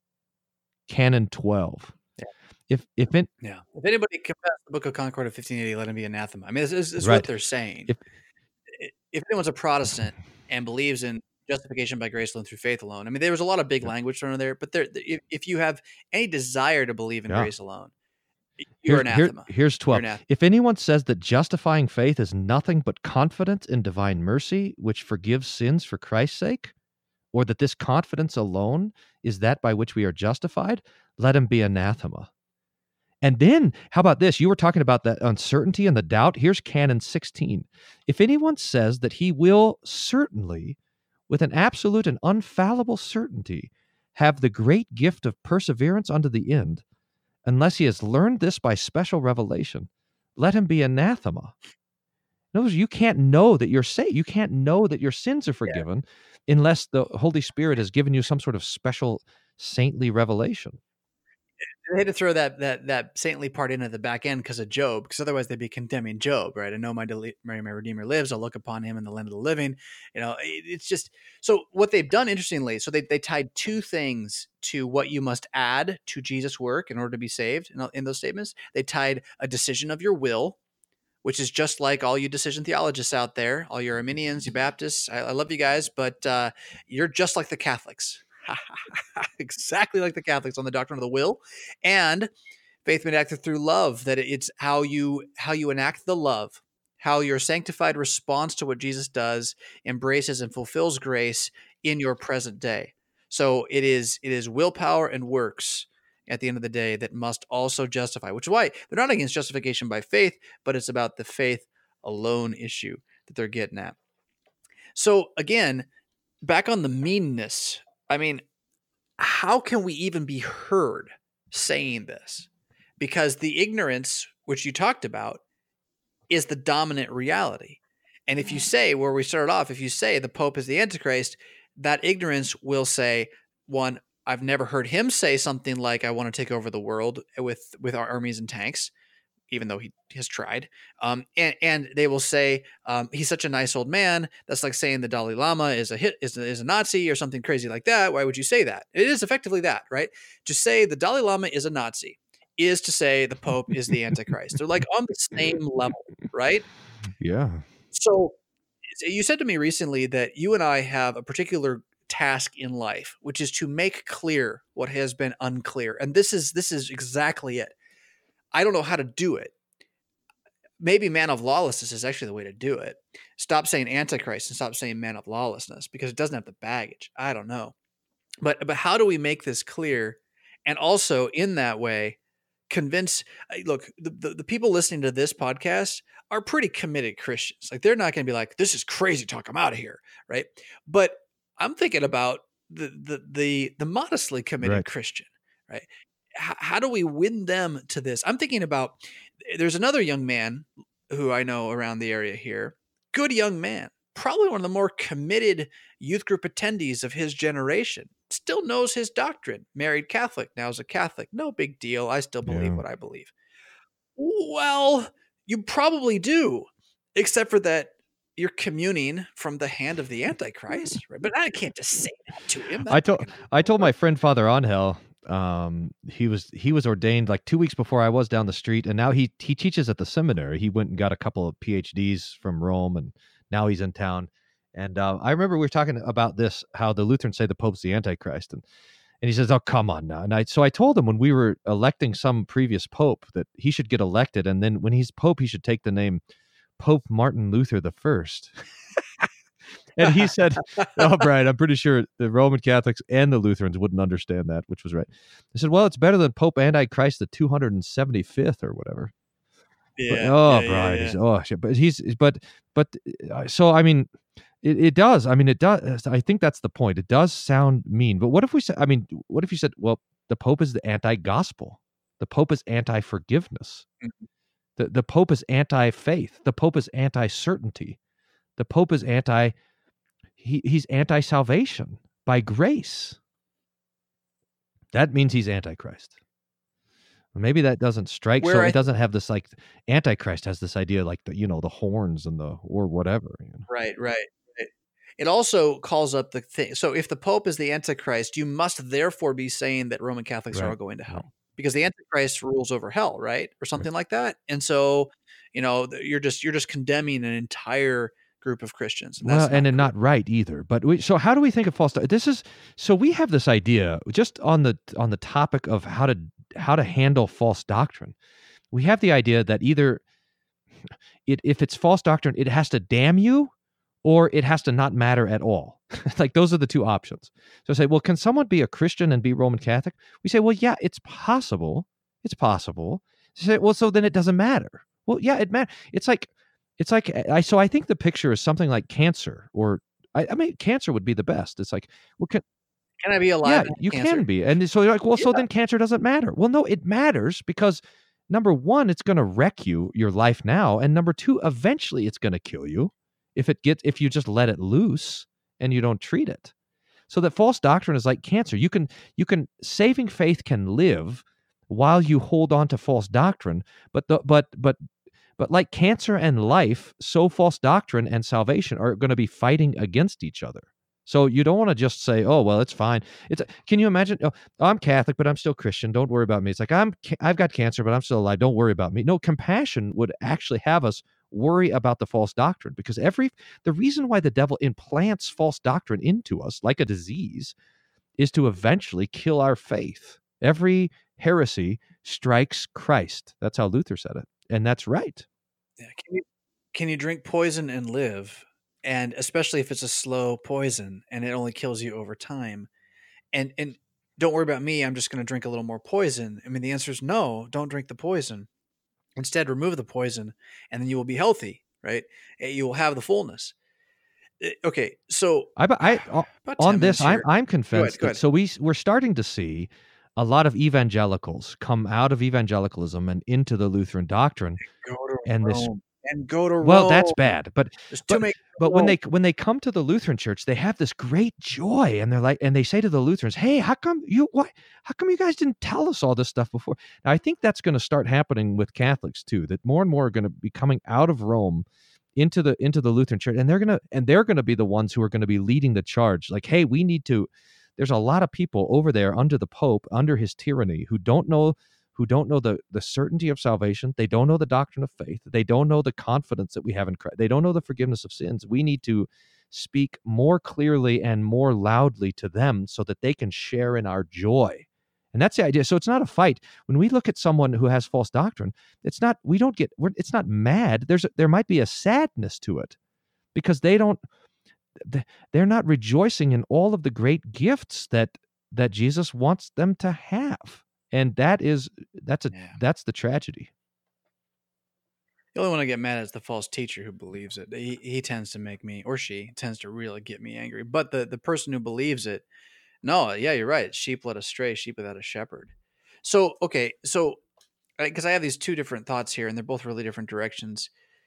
Canon twelve. Yeah. If if it, yeah, if anybody confessed the Book of Concord of fifteen eighty, let him be anathema. I mean, it's, it's, it's right. what they're saying. If, if anyone's a Protestant and believes in justification by grace alone through faith alone, I mean, there was a lot of big Yep. language thrown in there, but there, if, if you have any desire to believe in Yeah. grace alone, Here's, you're here, anathema. here's You're twelve. anathema. If anyone says that justifying faith is nothing but confidence in divine mercy, which forgives sins for Christ's sake, or that this confidence alone is that by which we are justified, let him be anathema. And then, how about this? You were talking about that uncertainty and the doubt. Here's Canon sixteen. If anyone says that he will certainly, with an absolute and unfallible certainty, have the great gift of perseverance unto the end, unless he has learned this by special revelation, let him be anathema. In other words, you can't know that you're saved. You can't know that your sins are forgiven yeah. unless the Holy Spirit has given you some sort of special saintly revelation. They had to throw that that that saintly part in at the back end because of Job, because otherwise they'd be condemning Job, right? I know my, dele- my my Redeemer lives. I'll look upon him in the land of the living. You know, it, it's just so what they've done. Interestingly, so they they tied two things to what you must add to Jesus' work in order to be saved. In, in those statements, they tied a decision of your will, which is just like all you decision theologists out there, all your Arminians, you Baptists. I, I love you guys, but uh, you're just like the Catholics. Exactly like the Catholics on the doctrine of the will, and faith made active through love. That it's how you how you enact the love, how your sanctified response to what Jesus does embraces and fulfills grace in your present day. So it is it is willpower and works at the end of the day that must also justify. Which is why they're not against justification by faith, but it's about the faith alone issue that they're getting at. So again, back on the meanness. I mean, how can we even be heard saying this? Because the ignorance, which you talked about, is the dominant reality. And if you say, where we started off, if you say the Pope is the Antichrist, that ignorance will say, one, I've never heard him say something like, I want to take over the world with, with our armies and tanks, even though he has tried. Um, and, and they will say, um, he's such a nice old man. That's like saying the Dalai Lama is a hit, is a, is a Nazi or something crazy like that. Why would you say that? It is effectively that, right? To say the Dalai Lama is a Nazi is to say the Pope is the Antichrist. They're like on the same level, right? Yeah. So you said to me recently that you and I have a particular task in life, which is to make clear what has been unclear. And this is, this is exactly it. I don't know how to do it. Maybe man of lawlessness is actually the way to do it. Stop saying Antichrist and stop saying man of lawlessness because it doesn't have the baggage. I don't know. But but how do we make this clear? And also in that way, convince, look, the, the, the people listening to this podcast are pretty committed Christians. Like they're not going to be like, this is crazy talk, I'm out of here. Right. But I'm thinking about the, the, the, the modestly committed right. Christian, right? How do we win them to this? I'm thinking about, there's another young man who I know around the area here, good young man, probably one of the more committed youth group attendees of his generation, still knows his doctrine, married Catholic, now is a Catholic. No big deal. I still believe yeah. what I believe. Well, you probably do, except for that you're communing from the hand of the Antichrist, right? But I can't just say that to him. That's I told I told my friend Father Angel, um he was he was ordained like two weeks before I was down the street, and now he he teaches at the seminary. He went and got a couple of P H Ds from Rome, and now he's in town. And uh, I remember we were talking about this, how the Lutherans say the Pope's the Antichrist, and and he says, "Oh, come on now." And I so I told him when we were electing some previous Pope that he should get elected, and then when he's Pope, he should take the name Pope Martin Luther the First. And he said, "Oh, Brian, I'm pretty sure the Roman Catholics and the Lutherans wouldn't understand that," which was right. I said, "Well, it's better than Pope Antichrist the two hundred seventy-fifth or whatever." Yeah. But, oh, yeah, Brian, yeah, yeah. he's, oh, shit. But he's, but, but, uh, so I mean, it, it does. I mean, it does. I think that's the point. It does sound mean. But what if we said? I mean, what if you said, "Well, the Pope is the anti-gospel. The Pope is anti-forgiveness. Mm-hmm. The the Pope is anti-faith. The Pope is anti-certainty. The Pope is anti." He he's anti-salvation by grace. That means he's Antichrist. Maybe that doesn't strike. Where so I it doesn't have this like Antichrist has this idea like the you know the horns and the or whatever. You know? Right, right, right. It also calls up the thing. So if the Pope is the Antichrist, you must therefore be saying that Roman Catholics Right. are all going to hell Right. because the Antichrist rules over hell, right, or something right. like that. And so, you know, you're just you're just condemning an entire group of Christians. And Well, that's and not then cool. not right either. But we, so how do we think of false? This is so we have this idea just on the on the topic of how to how to handle false doctrine. We have the idea that either it if it's false doctrine, it has to damn you, or it has to not matter at all. Like those are the two options. So say, well, can someone be a Christian and be Roman Catholic? We say, well, yeah, it's possible. It's possible. You say, well, so then it doesn't matter. Well, yeah, it matters. It's like, it's like I. So I think the picture is something like cancer, or I, I mean, cancer would be the best. It's like, well, can, Can I be alive yeah, and have you cancer? can be, and so you're like, well, so Yeah. then cancer doesn't matter. Well, no, it matters because number one, it's going to wreck you your life now, and number two, eventually, it's going to kill you if it gets if you just let it loose and you don't treat it. So that false doctrine is like cancer. You can you can saving faith can live while you hold on to false doctrine, but the but but but like cancer and life, so false doctrine and salvation are going to be fighting against each other. So you don't want to just say, "Oh, well, it's fine." It's can you imagine? Oh, I'm Catholic, but I'm still Christian. Don't worry about me. It's like I'm I've got cancer, but I'm still alive. Don't worry about me. No, compassion would actually have us worry about the false doctrine, because every the reason why the devil implants false doctrine into us like a disease is to eventually kill our faith. Every heresy strikes Christ. That's how Luther said it, and that's right. Yeah. Can you can you drink poison and live? And especially if it's a slow poison and it only kills you over time. And and don't worry about me. I'm just going to drink a little more poison. I mean, the answer is no. Don't drink the poison. Instead, remove the poison, and then you will be healthy. Right? You will have the fullness. Okay, so I, I on this, I'm I'm convinced that so we we're starting to see a lot of evangelicals come out of evangelicalism and into the Lutheran doctrine, go to and Rome. this and go to well, Rome. that's bad, but There's but, too many but when they when they come to the Lutheran church, they have this great joy, and they're like, and they say to the Lutherans, "Hey, how come you what? How come you guys didn't tell us all this stuff before?" Now, I think that's going to start happening with Catholics too. That more and more are going to be coming out of Rome into the into the Lutheran church, and they're gonna and they're gonna be the ones who are going to be leading the charge. Like, hey, we need to. There's a lot of people over there under the Pope, under his tyranny, who don't know who don't know the the certainty of salvation. They don't know the doctrine of faith. They don't know the confidence that we have in Christ. They don't know the forgiveness of sins. We need to speak more clearly and more loudly to them so that they can share in our joy. And that's the idea. So it's not a fight. When we look at someone who has false doctrine, it's not, we don't get, we're, it's not mad. There's, a, there might be a sadness to it because they don't, they're not rejoicing in all of the great gifts that, that Jesus wants them to have. And that is, that's a, yeah. that's the tragedy. The only one I get mad at is the false teacher who believes it. He, he tends to make me, or she tends to really get me angry. But the, the person who believes it, no, yeah, you're right. Sheep led astray, sheep without a shepherd. So, okay, so, because I have these two different thoughts here, and they're both really different directions.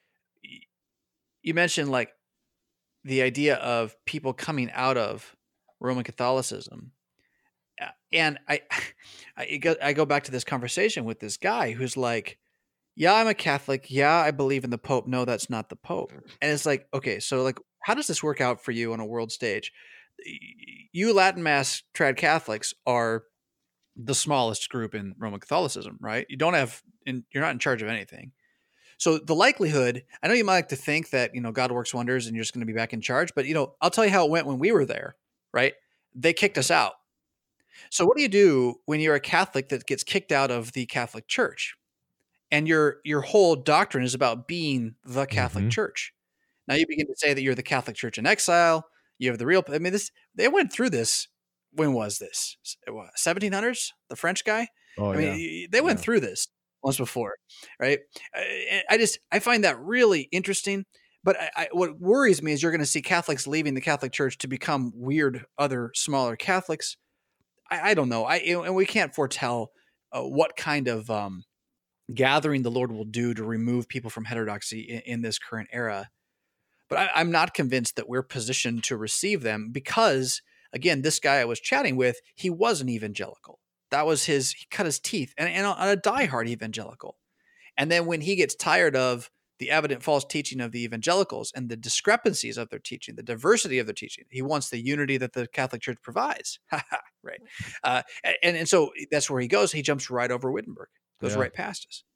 You mentioned, like, the idea of people coming out of Roman Catholicism. And I, I, go, I go back to this conversation with this guy who's like, yeah, I'm a Catholic. Yeah, I believe in the Pope. No, that's not the Pope. And it's like, okay, so, like, how does this work out for you on a world stage? You Latin Mass trad Catholics are the smallest group in Roman Catholicism, right? You don't have, in, you're not in charge of anything. So the likelihood, I know you might like to think that, you know, God works wonders and you're just going to be back in charge, but, you know, I'll tell you how it went when we were there, right? They kicked us out. So what do you do when you're a Catholic that gets kicked out of the Catholic Church and your, your whole doctrine is about being the Catholic mm-hmm. Church? Now you begin to say that you're the Catholic Church in exile. You have the real, I mean, this, they went through this. When was this? seventeen hundreds? The French guy? Oh, I mean, yeah. they went yeah. through this once before, right? I, I just, I find that really interesting. But I, I, what worries me is you're going to see Catholics leaving the Catholic Church to become weird, other smaller Catholics. I, I don't know. I, and we can't foretell uh, what kind of um, gathering the Lord will do to remove people from heterodoxy in, in this current era. But I, I'm not convinced that we're positioned to receive them because, again, this guy I was chatting with, he was an evangelical. That was his, he cut his teeth, and, and on a diehard evangelical. And then when he gets tired of the evident false teaching of the evangelicals and the discrepancies of their teaching, the diversity of their teaching, he wants the unity that the Catholic Church provides. Right. Uh, and, and so that's where he goes. He jumps right over Wittenberg, goes yeah. right past us.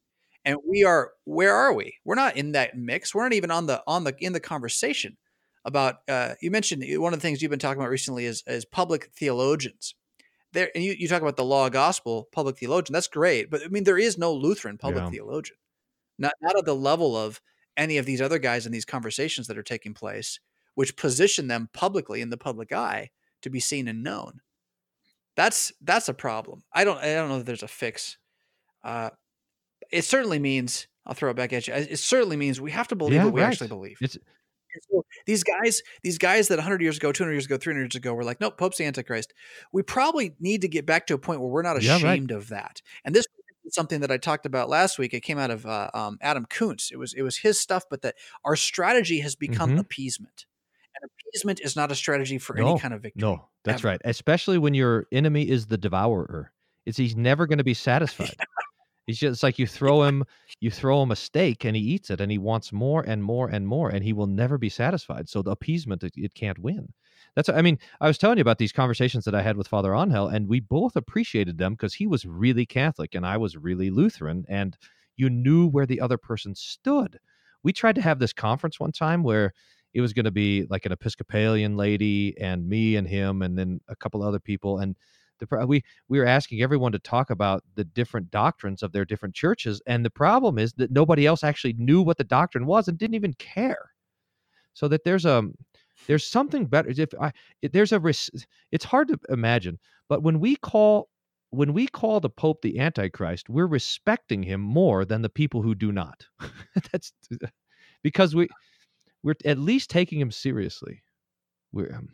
And we are, where are we? We're not in that mix. We're not even on the, on the, in the conversation about, uh, you mentioned one of the things you've been talking about recently is, is public theologians there. And you, you talk about the law gospel, public theologian. That's great. But I mean, there is no Lutheran public Yeah. theologian, not, not at the level of any of these other guys in these conversations that are taking place, which position them publicly in the public eye to be seen and known. That's, that's a problem. I don't, I don't know that there's a fix. Uh, it certainly means, I'll throw it back at you. It certainly means we have to believe Yeah, what we right. actually believe. It's And so these guys, these guys that one hundred years ago, two hundred years ago, three hundred years ago were like, nope, Pope's the Antichrist. We probably need to get back to a point where we're not Yeah, right. ashamed of that. And this is something that I talked about last week. It came out of uh, um, Adam Kuntz. It was it was his stuff, but that our strategy has become Mhm. appeasement. And appeasement is not a strategy for No, any kind of victory. no, that's ever. right. Especially when your enemy is the devourer. It's he's never going to be satisfied. He's just like you throw him, you throw him a steak and he eats it and he wants more and more and more and he will never be satisfied. So the appeasement, it, it can't win. That's, I mean, I was telling you about these conversations that I had with Father Angel, and we both appreciated them because he was really Catholic and I was really Lutheran, and you knew where the other person stood. We tried to have this conference one time where it was going to be like an Episcopalian lady and me and him and then a couple other people, and the, we we were asking everyone to talk about the different doctrines of their different churches, and the problem is that nobody else actually knew what the doctrine was and didn't even care. So that there's a there's something better. If I if there's a it's hard to imagine, but when we call when we call the Pope the Antichrist, we're respecting him more than the people who do not. That's because we we're at least taking him seriously. We're um,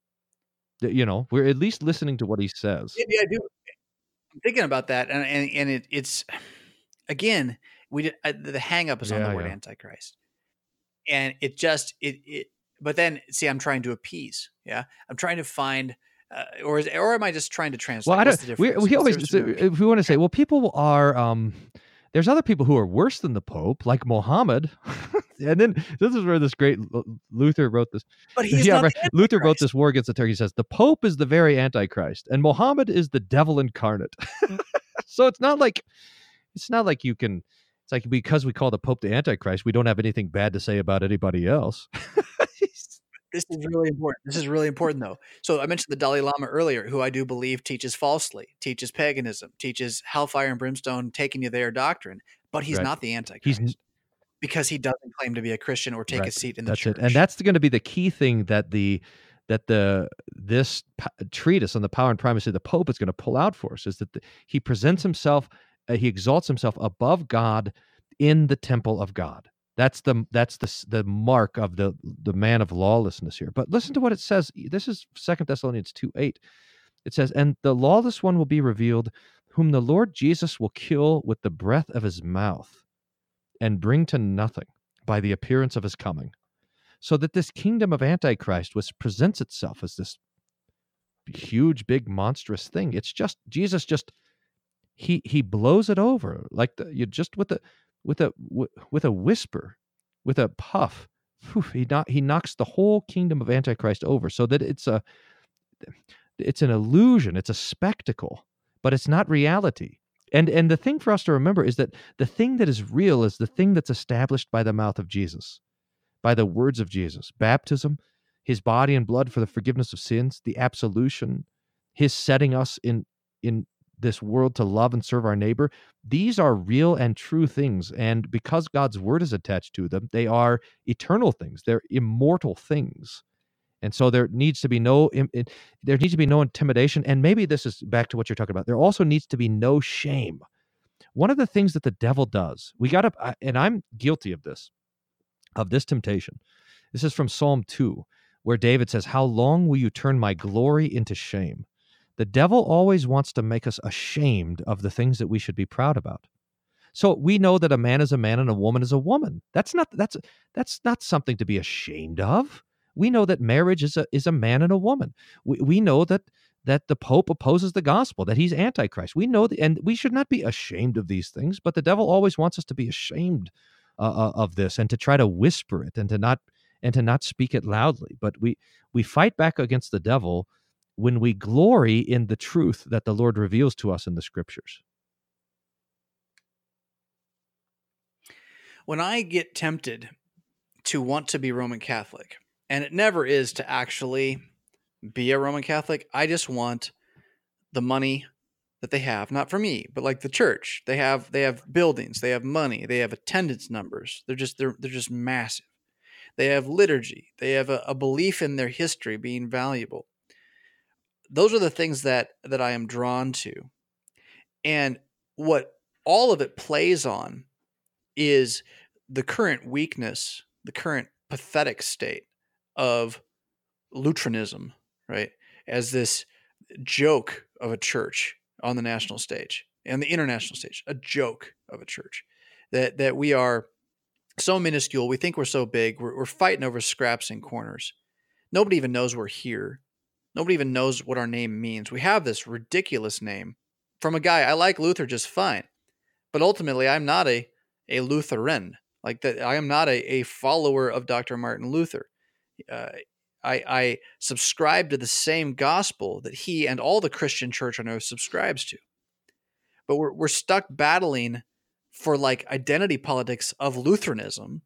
you know we're at least listening to what he says. Yeah, I do. I'm thinking about that, and and, and it, it's again we did, uh, the hang up is on Yeah, the word yeah. Antichrist, and it just it it. But then see, I'm trying to appease. Yeah, I'm trying to find. Uh, or is, or am I just trying to translate? Well, I What's don't. the We difference? we Because always there's so no- if we want to say, well, people are. Um, there's other people who are worse than the Pope, like Mohammed, and then this is where this great L- Luther wrote this. But he's yeah, not right. the Luther wrote Antichrist. this War Against the Turkey. He says the Pope is the very Antichrist, and Mohammed is the devil incarnate. So it's not like it's not like you can. It's like because we call the Pope the Antichrist, we don't have anything bad to say about anybody else. This is really important. This is really important, though. So I mentioned the Dalai Lama earlier, who I do believe teaches falsely, teaches paganism, teaches hellfire and brimstone, taking you there doctrine. But he's Right. not the Antichrist He's because he doesn't claim to be a Christian or take right. a seat in the That's church. it, and that's going to be the key thing that the that the this p- treatise on the power and primacy of the Pope is going to pull out for us is that the, he presents himself, uh, he exalts himself above God in the temple of God. That's the that's the the mark of the the man of lawlessness here. But listen to what it says. This is Second Thessalonians two eight. It says, "And the lawless one will be revealed, whom the Lord Jesus will kill with the breath of his mouth, and bring to nothing by the appearance of his coming." So that this kingdom of Antichrist, which presents itself as this huge, big, monstrous thing, it's just Jesus. Just he he blows it over like the, you just with a with a with a whisper, with a puff. Whew, he not he knocks the whole kingdom of Antichrist over, so that it's a it's an illusion, it's a spectacle, but it's not reality. And and the thing for us to remember is that the thing that is real is the thing that's established by the mouth of Jesus, by the words of Jesus. Baptism, his body and blood for the forgiveness of sins, the absolution, his setting us in in this world to love and serve our neighbor. These are real and true things. And because God's word is attached to them, they are eternal things. They're immortal things. And so there needs to be no there needs to be no intimidation. And maybe this is back to what you're talking about. There also needs to be no shame. One of the things that the devil does, we got to, and I'm guilty of this, of this temptation. This is from Psalm two, where David says, "How long will you turn my glory into shame?" The devil always wants to make us ashamed of the things that we should be proud about. So we know that a man is a man and a woman is a woman. That's not that's that's not something to be ashamed of. We know that marriage is a is a man and a woman. We we know that that the Pope opposes the gospel, that he's Antichrist. We know, the, and we should not be ashamed of these things. But the devil always wants us to be ashamed uh, of this and to try to whisper it and to not and to not speak it loudly. But we we fight back against the devil when we glory in the truth that the Lord reveals to us in the scriptures. when I get tempted to want to be Roman Catholic, and it never is to actually be a Roman Catholic, I just want the money that they have, not for me, but like the church. They have they have buildings, they have money, they have attendance numbers. They're just they're they're just massive. They have liturgy. They have a, a belief in their history being valuable. Those are the things that that I am drawn to. And what all of it plays on is the current weakness, the current pathetic state of Lutheranism, right? As this joke of a church on the national stage and the international stage, a joke of a church that, that we are so minuscule. We think we're so big. We're, we're fighting over scraps and corners. Nobody even knows we're here. Nobody even knows what our name means. We have this ridiculous name from a guy. I like Luther just fine, but ultimately I'm not a, a Lutheran. Like that, I am not a, a follower of Doctor Martin Luther. Uh, I, I subscribe to the same gospel that he and all the Christian church I know subscribes to. But we're we're stuck battling for like identity politics of Lutheranism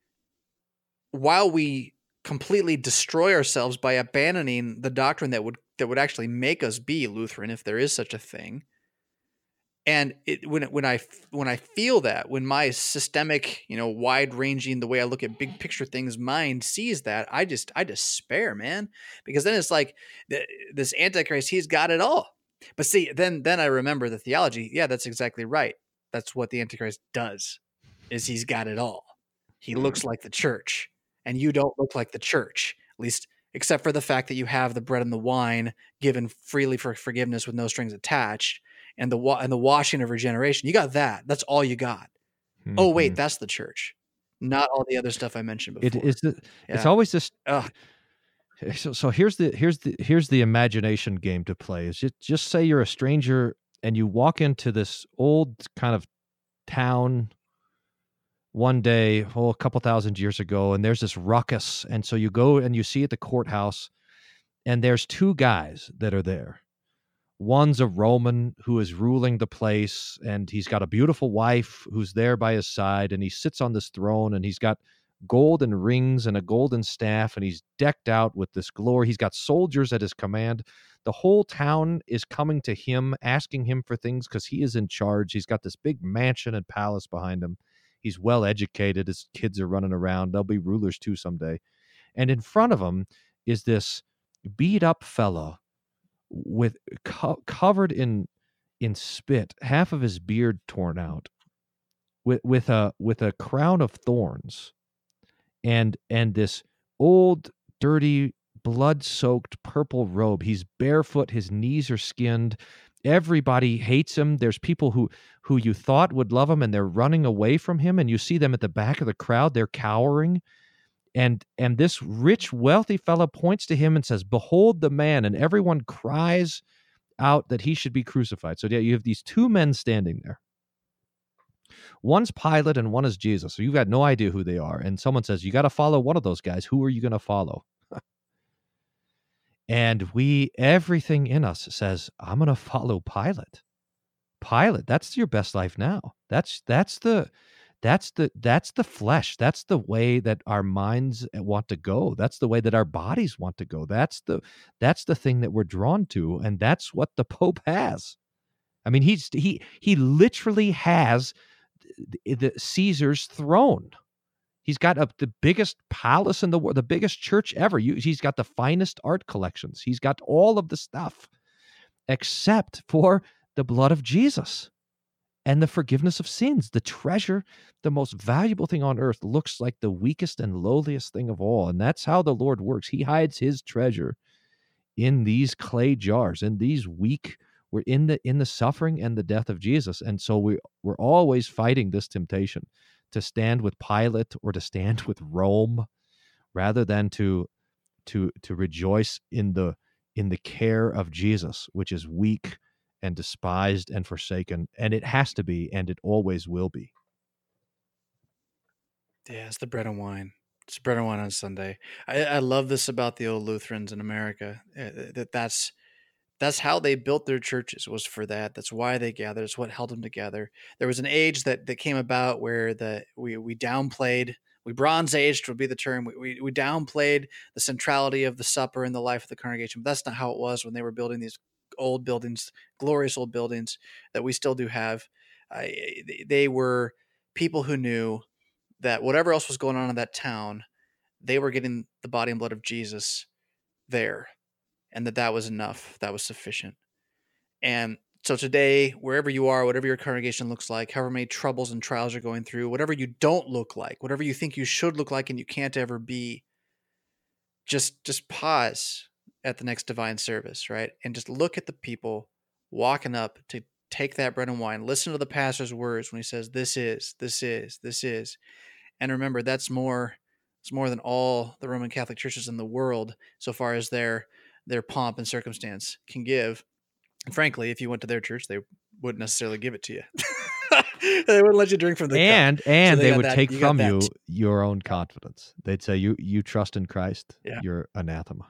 while we completely destroy ourselves by abandoning the doctrine that would that would actually make us be Lutheran, if there is such a thing. And it, when when I when I feel that, when my systemic, you know, wide ranging, the way I look at big picture things, mind sees that, I just I despair, man, because then it's like this Antichrist, he's got it all. But see, then then I remember the theology. Yeah, that's exactly right. That's what the Antichrist does, is he's got it all. He looks like the church, and you don't look like the church, at least except for the fact that you have the bread and the wine given freely for forgiveness with no strings attached. And the wa- and the washing of regeneration, you got that. That's all you got. Mm-hmm. Oh wait, that's the church, not all the other stuff I mentioned before. It is. The, yeah. It's always this. Ugh. So, so here's the here's the here's the imagination game to play. Is just just say you're a stranger and you walk into this old kind of town one day, oh, a couple thousand years ago, and there's this ruckus, and so you go and you see at the courthouse, and there's two guys that are there. One's a Roman who is ruling the place, and he's got a beautiful wife who's there by his side, and he sits on this throne, and he's got golden rings and a golden staff, and he's decked out with this glory. He's got soldiers at his command. The whole town is coming to him, asking him for things because he is in charge. He's got this big mansion and palace behind him. He's well educated. His kids are running around. They'll be rulers too someday. And in front of him is this beat up fellow with co- covered in in spit, half of his beard torn out, with with a with a crown of thorns, and and this old dirty blood-soaked purple robe. He's barefoot, his knees are skinned. Everybody hates him. There's people who who you thought would love him, and they're running away from him, and you see them at the back of the crowd. They're cowering. And and this rich, wealthy fellow points to him and says, "Behold the man," and everyone cries out that he should be crucified. So yeah, you have these two men standing there. One's Pilate and one is Jesus. So you've got no idea who they are. And someone says, you got to follow one of those guys. Who are you going to follow? And we, everything in us says, I'm going to follow Pilate. Pilate, that's your best life now. That's that's the That's the that's the flesh. That's the way that our minds want to go. That's the way that our bodies want to go. That's the that's the thing that we're drawn to, and that's what the Pope has. I mean, he's he he literally has the, the Caesar's throne. He's got a, the biggest palace in the world, the biggest church ever. You, he's got the finest art collections. He's got all of the stuff, except for the blood of Jesus. And the forgiveness of sins, the treasure, the most valuable thing on earth, looks like the weakest and lowliest thing of all. And that's how the Lord works. He hides his treasure in these clay jars, in these weak, we're in the in the suffering and the death of Jesus. And so we, we're always fighting this temptation to stand with Pilate or to stand with Rome, rather than to to to rejoice in the in the care of Jesus, which is weak and despised and forsaken, and it has to be, and it always will be. Yeah, it's the bread and wine. It's bread and wine on Sunday. I, I love this about the old Lutherans in America. Uh, that that's That's how they built their churches, was for that. That's why they gathered. It's what held them together. There was an age that, that came about where the we we downplayed, we bronze aged would be the term. We, we we downplayed the centrality of the supper in the life of the congregation. But that's not how it was when they were building these old buildings, glorious old buildings that we still do have. Uh, they were people who knew that whatever else was going on in that town, they were getting the body and blood of Jesus there, and that that was enough. That was sufficient. And so today, wherever you are, whatever your congregation looks like, however many troubles and trials you're going through, whatever you don't look like, whatever you think you should look like and you can't ever be, just just pause at the next divine service, right? And just look at the people walking up to take that bread and wine. Listen to the pastor's words when he says, this is, this is, this is. And remember, that's more, it's more than all the Roman Catholic churches in the world, so far as their their pomp and circumstance can give. And frankly, if you went to their church, they wouldn't necessarily give it to you. They wouldn't let you drink from the and cup. and So they, they got would that- take you got from that you t- your own confidence. They'd say, you you trust in Christ, Yeah. you're anathema.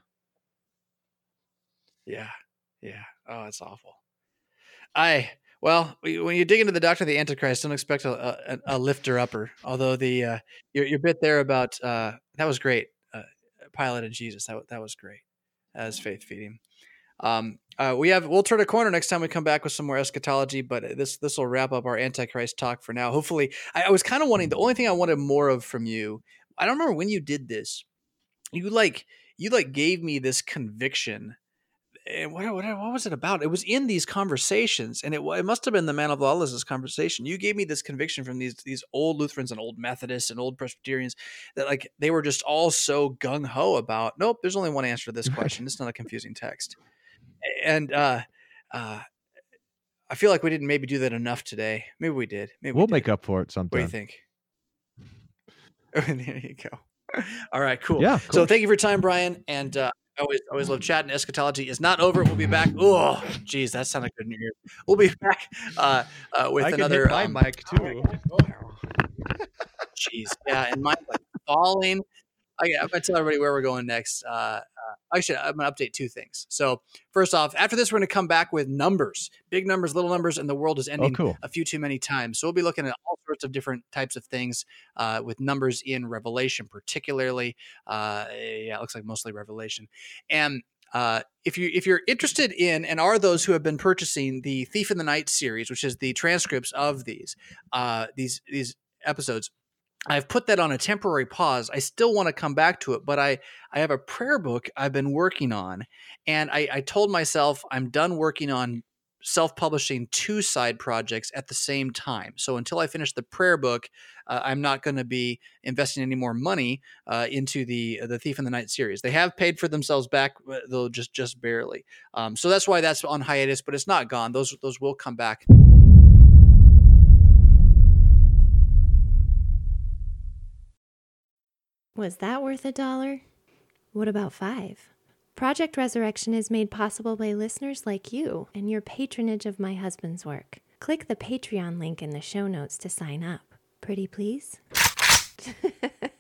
Yeah. Yeah. Oh, it's awful. I, well, when you dig into the doctrine of the Antichrist, don't expect a, a, a lifter upper. Although the, uh, your, your bit there about, uh, that was great. Uh, Pilate and Jesus. That, that was great. That was faith feeding. Um, uh, we have, we'll turn a corner next time we come back with some more eschatology, but this, this will wrap up our Antichrist talk for now. Hopefully I, I was kind of wanting, the only thing I wanted more of from you, I don't remember when you did this. You like, you like gave me this conviction. And what, what, what was it about? It was in these conversations, and it, it must have been the Man of Lawlessness conversation. You gave me this conviction from these these old Lutherans and old Methodists and old Presbyterians that like they were just all so gung ho about. Nope, there's only one answer to this question. It's not a confusing text, and uh, uh, I feel like we didn't maybe do that enough today. Maybe we did. Maybe We'll we did. make up for it What do sometime. you think? There you go. All right, cool. Yeah, of So course. thank you for your time, Brian, and. Uh, I always, always love chatting. Eschatology is not over. We'll be back. Oh, geez, that sounded good in your ears. We'll be back uh, uh, with I can another. hit my um, mic too. Jeez, yeah, and mine's like falling. I, I'm gonna tell everybody where we're going next. Uh, uh, actually, I'm gonna update two things. So first off, after this, we're gonna come back with numbers, big numbers, little numbers, and the world is ending Oh, cool. a few too many times. So we'll be looking at all sorts of different types of things uh, with numbers in Revelation, particularly. Uh, yeah, it looks like mostly Revelation, and. Uh, if you if you're interested in and are those who have been purchasing the Thief in the Night series, which is the transcripts of these uh, these these episodes, I've put that on a temporary pause. I still want to come back to it, but I I have a prayer book I've been working on, and I, I told myself I'm done working on self-publishing two side projects at the same time. So until I finish the prayer book, uh, I'm not going to be investing any more money uh, into the the Thief in the Night series. They have paid for themselves back, though just just barely. Um, so that's why that's on hiatus, but it's not gone. Those those will come back. Was that worth a dollar? What about five? Project Resurrection is made possible by listeners like you and your patronage of my husband's work. Click the Patreon link in the show notes to sign up. Pretty please?